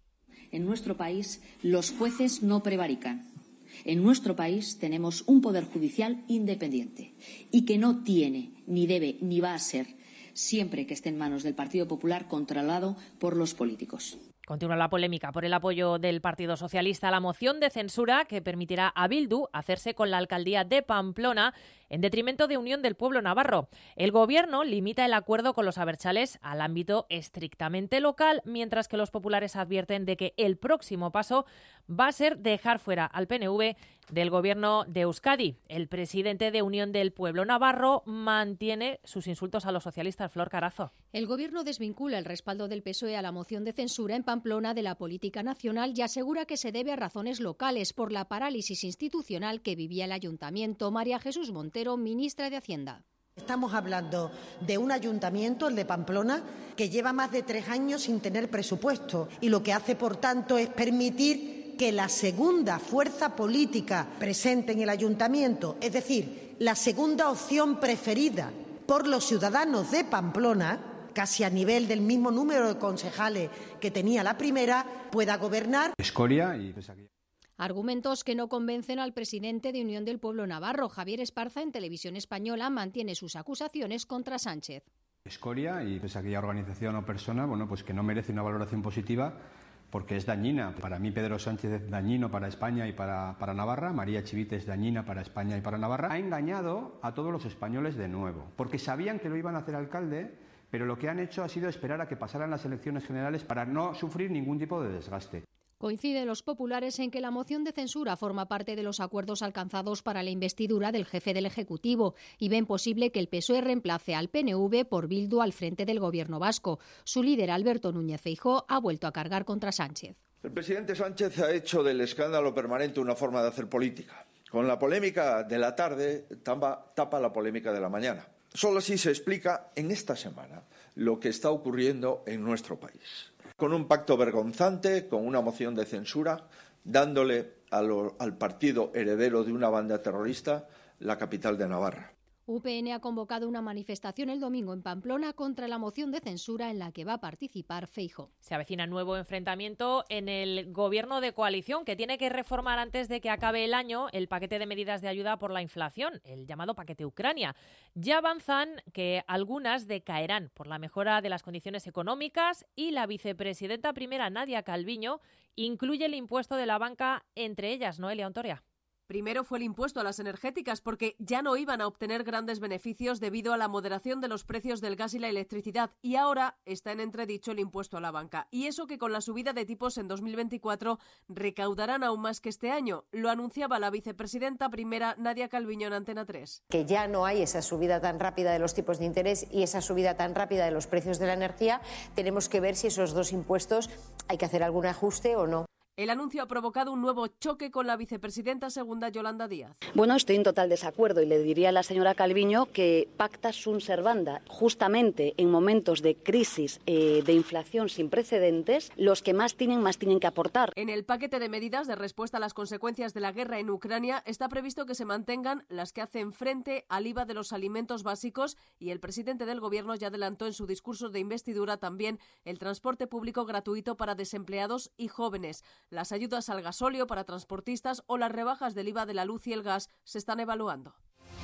En nuestro país los jueces no prevarican. En nuestro país tenemos un poder judicial independiente y que no tiene, ni debe, ni va a ser, siempre que esté en manos del Partido Popular, controlado por los políticos. Continúa la polémica por el apoyo del Partido Socialista a la moción de censura que permitirá a Bildu hacerse con la alcaldía de Pamplona en detrimento de Unión del Pueblo Navarro. El Gobierno limita el acuerdo con los abertzales al ámbito estrictamente local, mientras que los populares advierten de que el próximo paso va a ser dejar fuera al PNV del Gobierno de Euskadi. El presidente de Unión del Pueblo Navarro mantiene sus insultos a los socialistas. Flor Carazo. El Gobierno desvincula el respaldo del PSOE a la moción de censura en Pamplona de la política nacional y asegura que se debe a razones locales por la parálisis institucional que vivía el ayuntamiento. María Jesús Montero, ministra de Hacienda. Estamos hablando de un ayuntamiento, el de Pamplona, que lleva más de 3 años sin tener presupuesto y lo que hace, por tanto, es permitir que la segunda fuerza política presente en el ayuntamiento, es decir, la segunda opción preferida por los ciudadanos de Pamplona, casi a nivel del mismo número de concejales que tenía la primera, pueda gobernar. Escoria y Argumentos que no convencen al presidente de Unión del Pueblo Navarro. Javier Esparza, en Televisión Española, mantiene sus acusaciones contra Sánchez. Escoria y pues aquella organización o persona, pues que no merece una valoración positiva porque es dañina. Para mí Pedro Sánchez es dañino para España y para Navarra. María Chivite es dañina para España y para Navarra. Ha engañado a todos los españoles de nuevo, porque sabían que lo iban a hacer alcalde, pero lo que han hecho ha sido esperar a que pasaran las elecciones generales para no sufrir ningún tipo de desgaste. Coinciden los populares en que la moción de censura forma parte de los acuerdos alcanzados para la investidura del jefe del Ejecutivo y ven posible que el PSOE reemplace al PNV por Bildu al frente del Gobierno vasco. Su líder, Alberto Núñez Feijóo, ha vuelto a cargar contra Sánchez. El presidente Sánchez ha hecho del escándalo permanente una forma de hacer política. Con la polémica de la tarde tapa la polémica de la mañana. Solo así se explica en esta semana lo que está ocurriendo en nuestro país. Con un pacto vergonzante, con una moción de censura, dándole al partido heredero de una banda terrorista la capital de Navarra. UPN ha convocado una manifestación el domingo en Pamplona contra la moción de censura en la que va a participar Feijóo. Se avecina nuevo enfrentamiento en el gobierno de coalición que tiene que reformar antes de que acabe el año el paquete de medidas de ayuda por la inflación, el llamado paquete Ucrania. Ya avanzan que algunas decaerán por la mejora de las condiciones económicas y la vicepresidenta primera, Nadia Calviño, incluye el impuesto de la banca entre ellas, Noelia Ontoria. Primero fue el impuesto a las energéticas porque ya no iban a obtener grandes beneficios debido a la moderación de los precios del gas y la electricidad y ahora está en entredicho el impuesto a la banca. Y eso que con la subida de tipos en 2024 recaudarán aún más que este año. Lo anunciaba la vicepresidenta primera Nadia Calviño en Antena 3. Que ya no hay esa subida tan rápida de los tipos de interés y esa subida tan rápida de los precios de la energía. Tenemos que ver si esos dos impuestos hay que hacer algún ajuste o no. El anuncio ha provocado un nuevo choque con la vicepresidenta segunda Yolanda Díaz. Bueno, estoy en total desacuerdo y le diría a la señora Calviño que pacta sunt servanda. Justamente en momentos de crisis, de inflación sin precedentes, los que más tienen que aportar. En el paquete de medidas de respuesta a las consecuencias de la guerra en Ucrania está previsto que se mantengan las que hacen frente al IVA de los alimentos básicos y el presidente del Gobierno ya adelantó en su discurso de investidura también el transporte público gratuito para desempleados y jóvenes. Las ayudas al gasóleo para transportistas o las rebajas del IVA de la luz y el gas se están evaluando.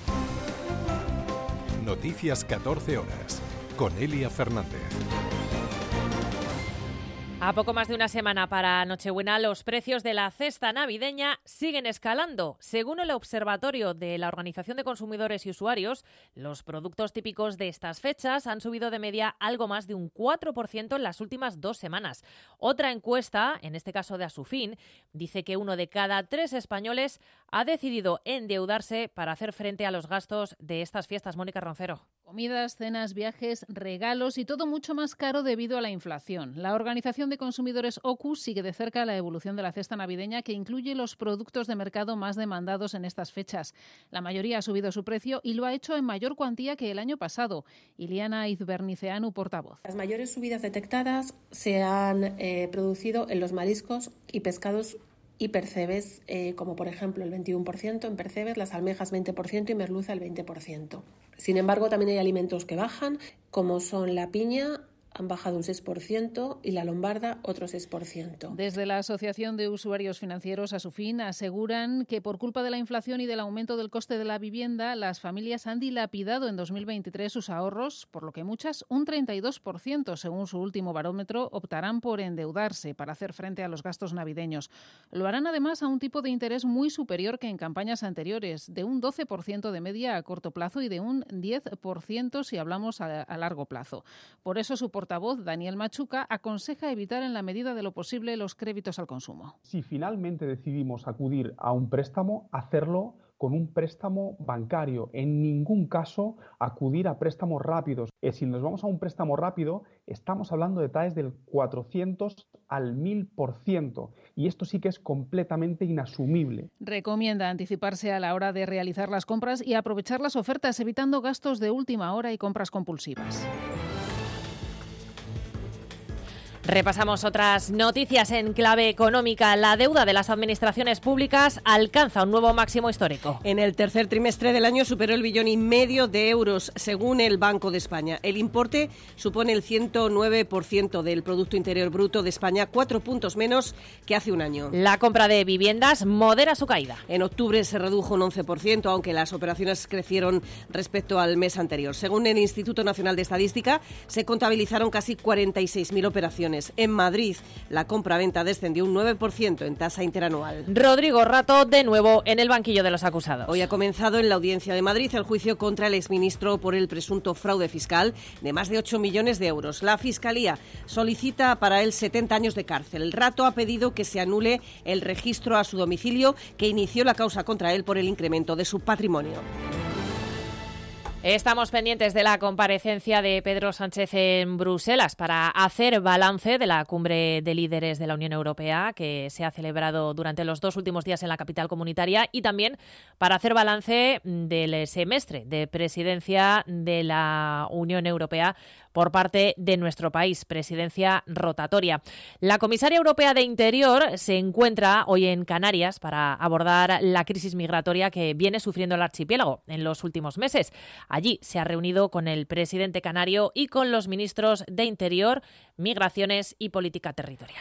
Noticias 14 horas con Elia Fernández. A poco más de una semana para Nochebuena, los precios de la cesta navideña siguen escalando. Según el Observatorio de la Organización de Consumidores y Usuarios, los productos típicos de estas fechas han subido de media algo más de un 4% en las últimas 2 semanas. Otra encuesta, en este caso de Asufin, dice que 1 de cada 3 españoles ha decidido endeudarse para hacer frente a los gastos de estas fiestas. Mónica Roncero. Comidas, cenas, viajes, regalos y todo mucho más caro debido a la inflación. La Organización de Consumidores OCU sigue de cerca la evolución de la cesta navideña, que incluye los productos de mercado más demandados en estas fechas. La mayoría ha subido su precio y lo ha hecho en mayor cuantía que el año pasado. Iliana Izberniceanu, portavoz. Las mayores subidas detectadas se han producido en los mariscos y pescados y percebes, como por ejemplo el 21% en percebes, las almejas 20% y merluza el 20%. Sin embargo, también hay alimentos que bajan, como son la piña, han bajado un 6% y la lombarda otro 6%. Desde la Asociación de Usuarios Financieros, ASUFIN, aseguran que por culpa de la inflación y del aumento del coste de la vivienda, las familias han dilapidado en 2023 sus ahorros, por lo que muchas, un 32%, según su último barómetro, optarán por endeudarse para hacer frente a los gastos navideños. Lo harán además a un tipo de interés muy superior que en campañas anteriores, de un 12% de media a corto plazo y de un 10% si hablamos a largo plazo. Por eso su portavoz, Daniel Machuca, aconseja evitar en la medida de lo posible los créditos al consumo. Si finalmente decidimos acudir a un préstamo, hacerlo con un préstamo bancario. En ningún caso acudir a préstamos rápidos. Si nos vamos a un préstamo rápido, estamos hablando de detalles del 400 al 1000%. Y esto sí que es completamente inasumible. Recomienda anticiparse a la hora de realizar las compras y aprovechar las ofertas, evitando gastos de última hora y compras compulsivas. Repasamos otras noticias en clave económica. La deuda de las administraciones públicas alcanza un nuevo máximo histórico. En el tercer trimestre del año superó el 1,5 billón de euros, según el Banco de España. El importe supone el 109% del Producto Interior Bruto de España, 4 puntos menos que hace un año. La compra de viviendas modera su caída. En octubre se redujo un 11%, aunque las operaciones crecieron respecto al mes anterior. Según el Instituto Nacional de Estadística, se contabilizaron casi 46.000 operaciones. En Madrid, la compra-venta descendió un 9% en tasa interanual. Rodrigo Rato, de nuevo en el banquillo de los acusados. Hoy ha comenzado en la Audiencia de Madrid el juicio contra el exministro por el presunto fraude fiscal de más de 8 millones de euros. La Fiscalía solicita para él 70 años de cárcel. Rato ha pedido que se anule el registro a su domicilio que inició la causa contra él por el incremento de su patrimonio. Estamos pendientes de la comparecencia de Pedro Sánchez en Bruselas para hacer balance de la cumbre de líderes de la Unión Europea que se ha celebrado durante los 2 últimos días en la capital comunitaria y también para hacer balance del semestre de presidencia de la Unión Europea por parte de nuestro país, presidencia rotatoria. La comisaria europea de Interior se encuentra hoy en Canarias para abordar la crisis migratoria que viene sufriendo el archipiélago en los últimos meses. Allí se ha reunido con el presidente canario y con los ministros de Interior, Migraciones y Política Territorial.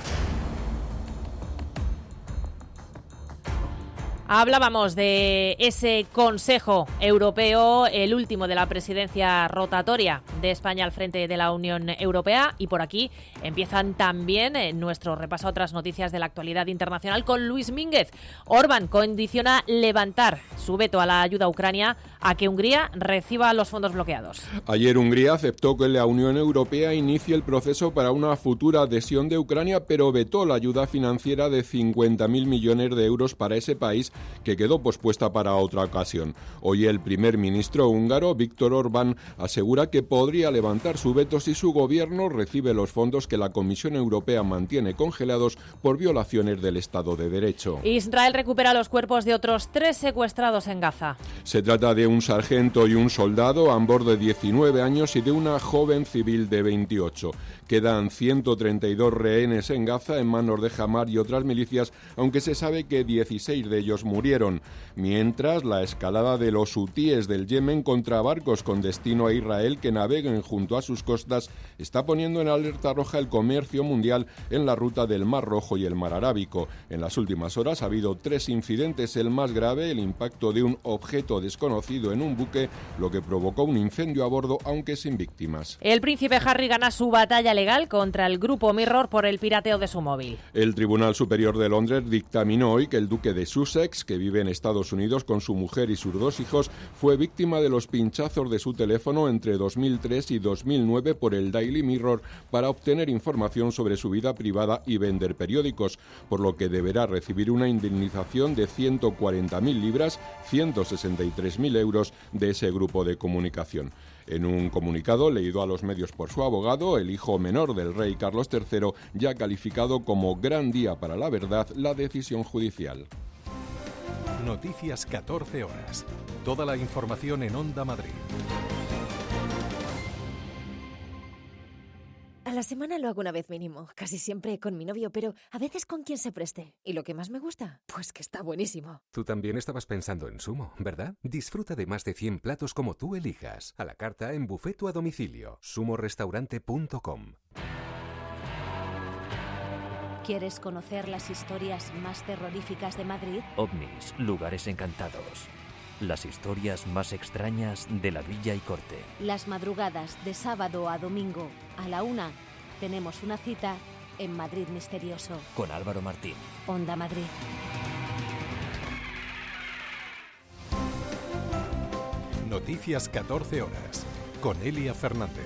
Hablábamos de ese Consejo Europeo, el último de la presidencia rotatoria de España al frente de la Unión Europea, y por aquí empiezan también nuestro repaso a otras noticias de la actualidad internacional con Luis Mínguez. Orbán condiciona levantar su veto a la ayuda a Ucrania a que Hungría reciba los fondos bloqueados. Ayer Hungría aceptó que la Unión Europea inicie el proceso para una futura adhesión de Ucrania, pero vetó la ayuda financiera de 50.000 millones de euros para ese país, que quedó pospuesta para otra ocasión. Hoy el primer ministro húngaro, Viktor Orbán, asegura que podría levantar su veto si su gobierno recibe los fondos que la Comisión Europea mantiene congelados por violaciones del Estado de Derecho. Israel recupera los cuerpos de otros 3 secuestrados en Gaza. Se trata de un sargento y un soldado, ambos de 19 años, y de una joven civil de 28. Quedan 132 rehenes en Gaza en manos de Hamás y otras milicias, aunque se sabe que 16 de ellos murieron. Mientras, la escalada de los hutíes del Yemen contra barcos con destino a Israel que naveguen junto a sus costas está poniendo en alerta roja el comercio mundial en la ruta del Mar Rojo y el Mar Arábico. En las últimas horas ha habido 3 incidentes, el más grave, el impacto de un objeto desconocido en un buque, lo que provocó un incendio a bordo, aunque sin víctimas. El príncipe Harry gana su batalla legal contra el grupo Mirror por el pirateo de su móvil. El Tribunal Superior de Londres dictaminó hoy que el duque de Sussex, que vive en Estados Unidos con su mujer y sus 2 hijos, fue víctima de los pinchazos de su teléfono entre 2003 y 2009 por el Daily Mirror para obtener información sobre su vida privada y vender periódicos, por lo que deberá recibir una indemnización de 140.000 libras, 163.000 euros de ese grupo de comunicación. En un comunicado leído a los medios por su abogado, el hijo menor del rey Carlos III ya ha calificado como gran día para la verdad la decisión judicial. Noticias 14 horas. Toda la información en Onda Madrid. A la semana lo hago una vez mínimo, casi siempre con mi novio, pero a veces con quien se preste. ¿Y lo que más me gusta? Pues que está buenísimo. Tú también estabas pensando en Sumo, ¿verdad? Disfruta de más de 100 platos como tú elijas. A la carta en buffet o a domicilio. sumorestaurante.com. ¿Quieres conocer las historias más terroríficas de Madrid? OVNIs, lugares encantados. Las historias más extrañas de la Villa y Corte. Las madrugadas de sábado a domingo a la 1 tenemos una cita en Madrid Misterioso. Con Álvaro Martín. Onda Madrid. Noticias 14 horas. Con Elia Fernández.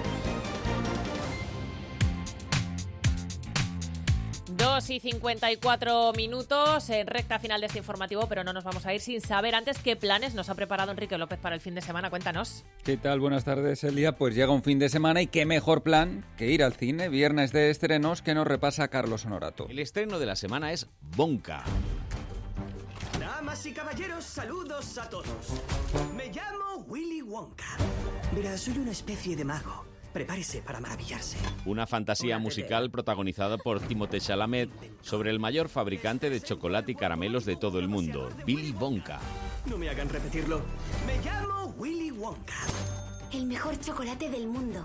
2:54 minutos en recta final de este informativo, pero no nos vamos a ir sin saber antes qué planes nos ha preparado Enrique López para el fin de semana. Cuéntanos. ¿Qué tal? Buenas tardes, Elia. Pues llega un fin de semana y qué mejor plan que ir al cine. Viernes de estrenos que nos repasa Carlos Honorato. El estreno de la semana es Wonka. Damas y caballeros, saludos a todos. Me llamo Willy Wonka. Mira, soy una especie de mago. Prepárese para maravillarse. Una fantasía musical protagonizada por Timothée Chalamet sobre el mayor fabricante de chocolate y caramelos de todo el mundo, Willy Wonka. No me hagan repetirlo. Me llamo Willy Wonka. El mejor chocolate del mundo.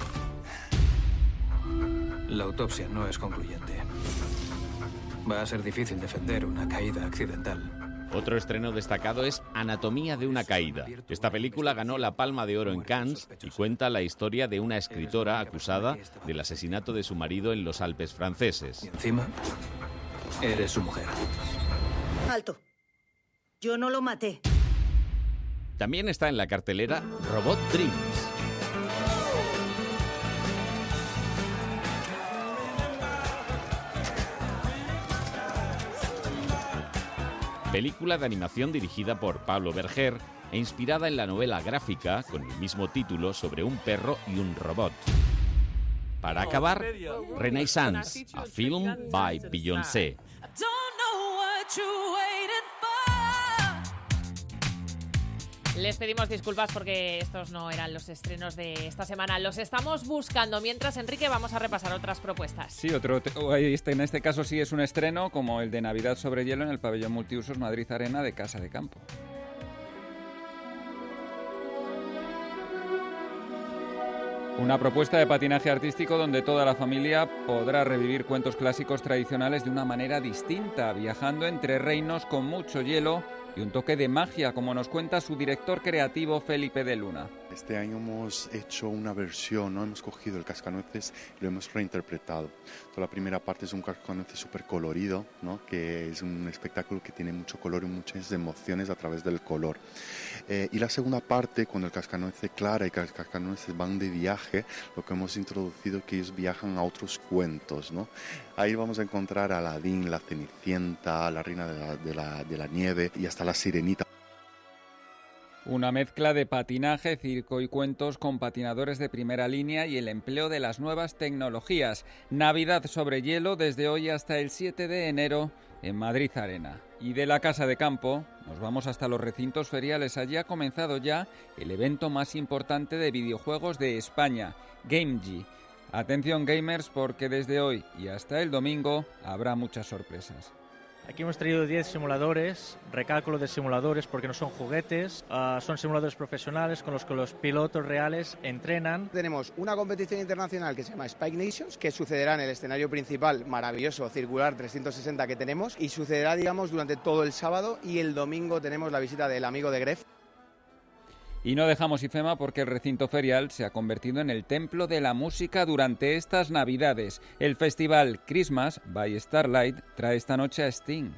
La autopsia no es concluyente. Va a ser difícil defender una caída accidental. Otro estreno destacado es Anatomía de una caída. Esta película ganó la Palma de Oro en Cannes y cuenta la historia de una escritora acusada del asesinato de su marido en los Alpes franceses. Y encima, eres su mujer. Alto. Yo no lo maté. También está en la cartelera Robot Dreams. Película de animación dirigida por Pablo Berger e inspirada en la novela gráfica con el mismo título sobre un perro y un robot. Para acabar, Renaissance, a film by Beyoncé. Les pedimos disculpas porque estos no eran los estrenos de esta semana. Los estamos buscando. Mientras, Enrique, vamos a repasar otras propuestas. Sí, en este caso sí es un estreno, como el de Navidad sobre hielo en el pabellón multiusos Madrid Arena de Casa de Campo. Una propuesta de patinaje artístico donde toda la familia podrá revivir cuentos clásicos tradicionales de una manera distinta, viajando entre reinos con mucho hielo y un toque de magia, como nos cuenta su director creativo Felipe de Luna. Este año hemos hecho una versión, ¿no? Hemos cogido el cascanueces y lo hemos reinterpretado. Toda la primera parte es un cascanueces súper colorido, ¿no? Que es un espectáculo que tiene mucho color y muchas emociones a través del color. Y la segunda parte, cuando el cascanueces Clara y el cascanueces van de viaje, lo que hemos introducido es que ellos viajan a otros cuentos, ¿no? Ahí vamos a encontrar a Aladín, la Cenicienta, la Reina de la Nieve y hasta la Sirenita. Una mezcla de patinaje, circo y cuentos con patinadores de primera línea y el empleo de las nuevas tecnologías. Navidad sobre hielo desde hoy hasta el 7 de enero en Madrid Arena. Y de la Casa de Campo nos vamos hasta los recintos feriales. Allí ha comenzado ya el evento más importante de videojuegos de España, GameG. Atención gamers, porque desde hoy y hasta el domingo habrá muchas sorpresas. Aquí hemos traído 10 simuladores, recálculo de simuladores porque no son juguetes, son simuladores profesionales con los que los pilotos reales entrenan. Tenemos una competición internacional que se llama Spike Nations, que sucederá en el escenario principal maravilloso, circular 360 que tenemos, y sucederá, digamos, durante todo el sábado, y el domingo tenemos la visita del amigo de Gref. Y no dejamos IFEMA porque el recinto ferial se ha convertido en el templo de la música durante estas Navidades. El festival Christmas by Starlight trae esta noche a Sting.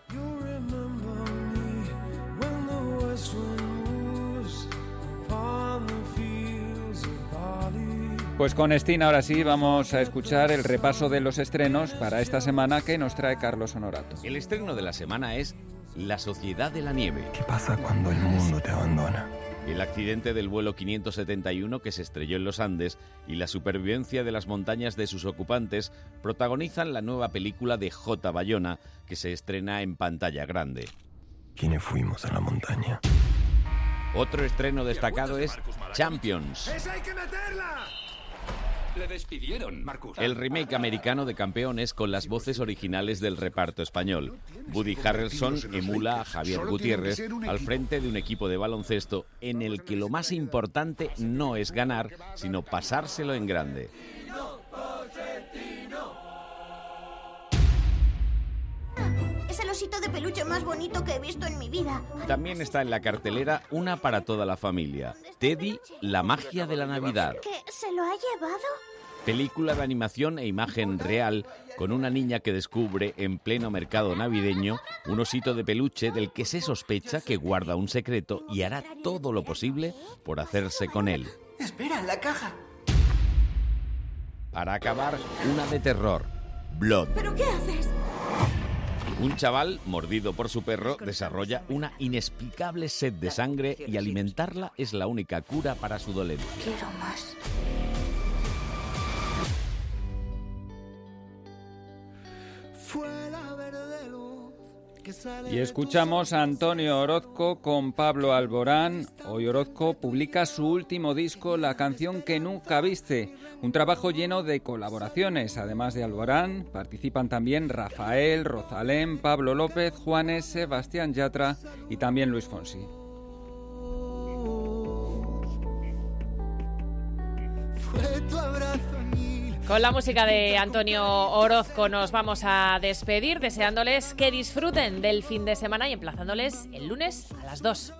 Pues con Sting ahora sí vamos a escuchar el repaso de los estrenos para esta semana que nos trae Carlos Honorato. El estreno de la semana es La Sociedad de la Nieve. ¿Qué pasa cuando el mundo te abandona? El accidente del vuelo 571 que se estrelló en los Andes y la supervivencia de las montañas de sus ocupantes protagonizan la nueva película de J. Bayona, que se estrena en pantalla grande. ¿Quiénes fuimos a la montaña? Otro estreno destacado es Champions. ¡Esa hay que meterla! Le despidieron, Marcus. El remake americano de Campeones con las voces originales del reparto español. Woody Harrelson emula a Javier Gutiérrez al frente de un equipo de baloncesto en el que lo más importante no es ganar, sino pasárselo en grande. Es el osito de peluche más bonito que he visto en mi vida. También está en la cartelera una para toda la familia, Teddy, la magia de la Navidad. ¿Qué? ¿Se lo ha llevado? Película de animación e imagen real con una niña que descubre en pleno mercado navideño un osito de peluche del que se sospecha que guarda un secreto y hará todo lo posible por hacerse con él. Espera, la caja. Para acabar, una de terror, Blood. ¿Pero qué haces? Un chaval, mordido por su perro, desarrolla una inexplicable sed de sangre y alimentarla es la única cura para su dolencia. Quiero más. Y escuchamos a Antonio Orozco con Pablo Alborán. Hoy Orozco publica su último disco, La canción que nunca viste, un trabajo lleno de colaboraciones. Además de Alborán, participan también Rafael, Rosalén, Pablo López, Juanes, Sebastián Yatra y también Luis Fonsi. Fue tu abrazo. Con la música de Antonio Orozco nos vamos a despedir, deseándoles que disfruten del fin de semana y emplazándoles el lunes a las 2.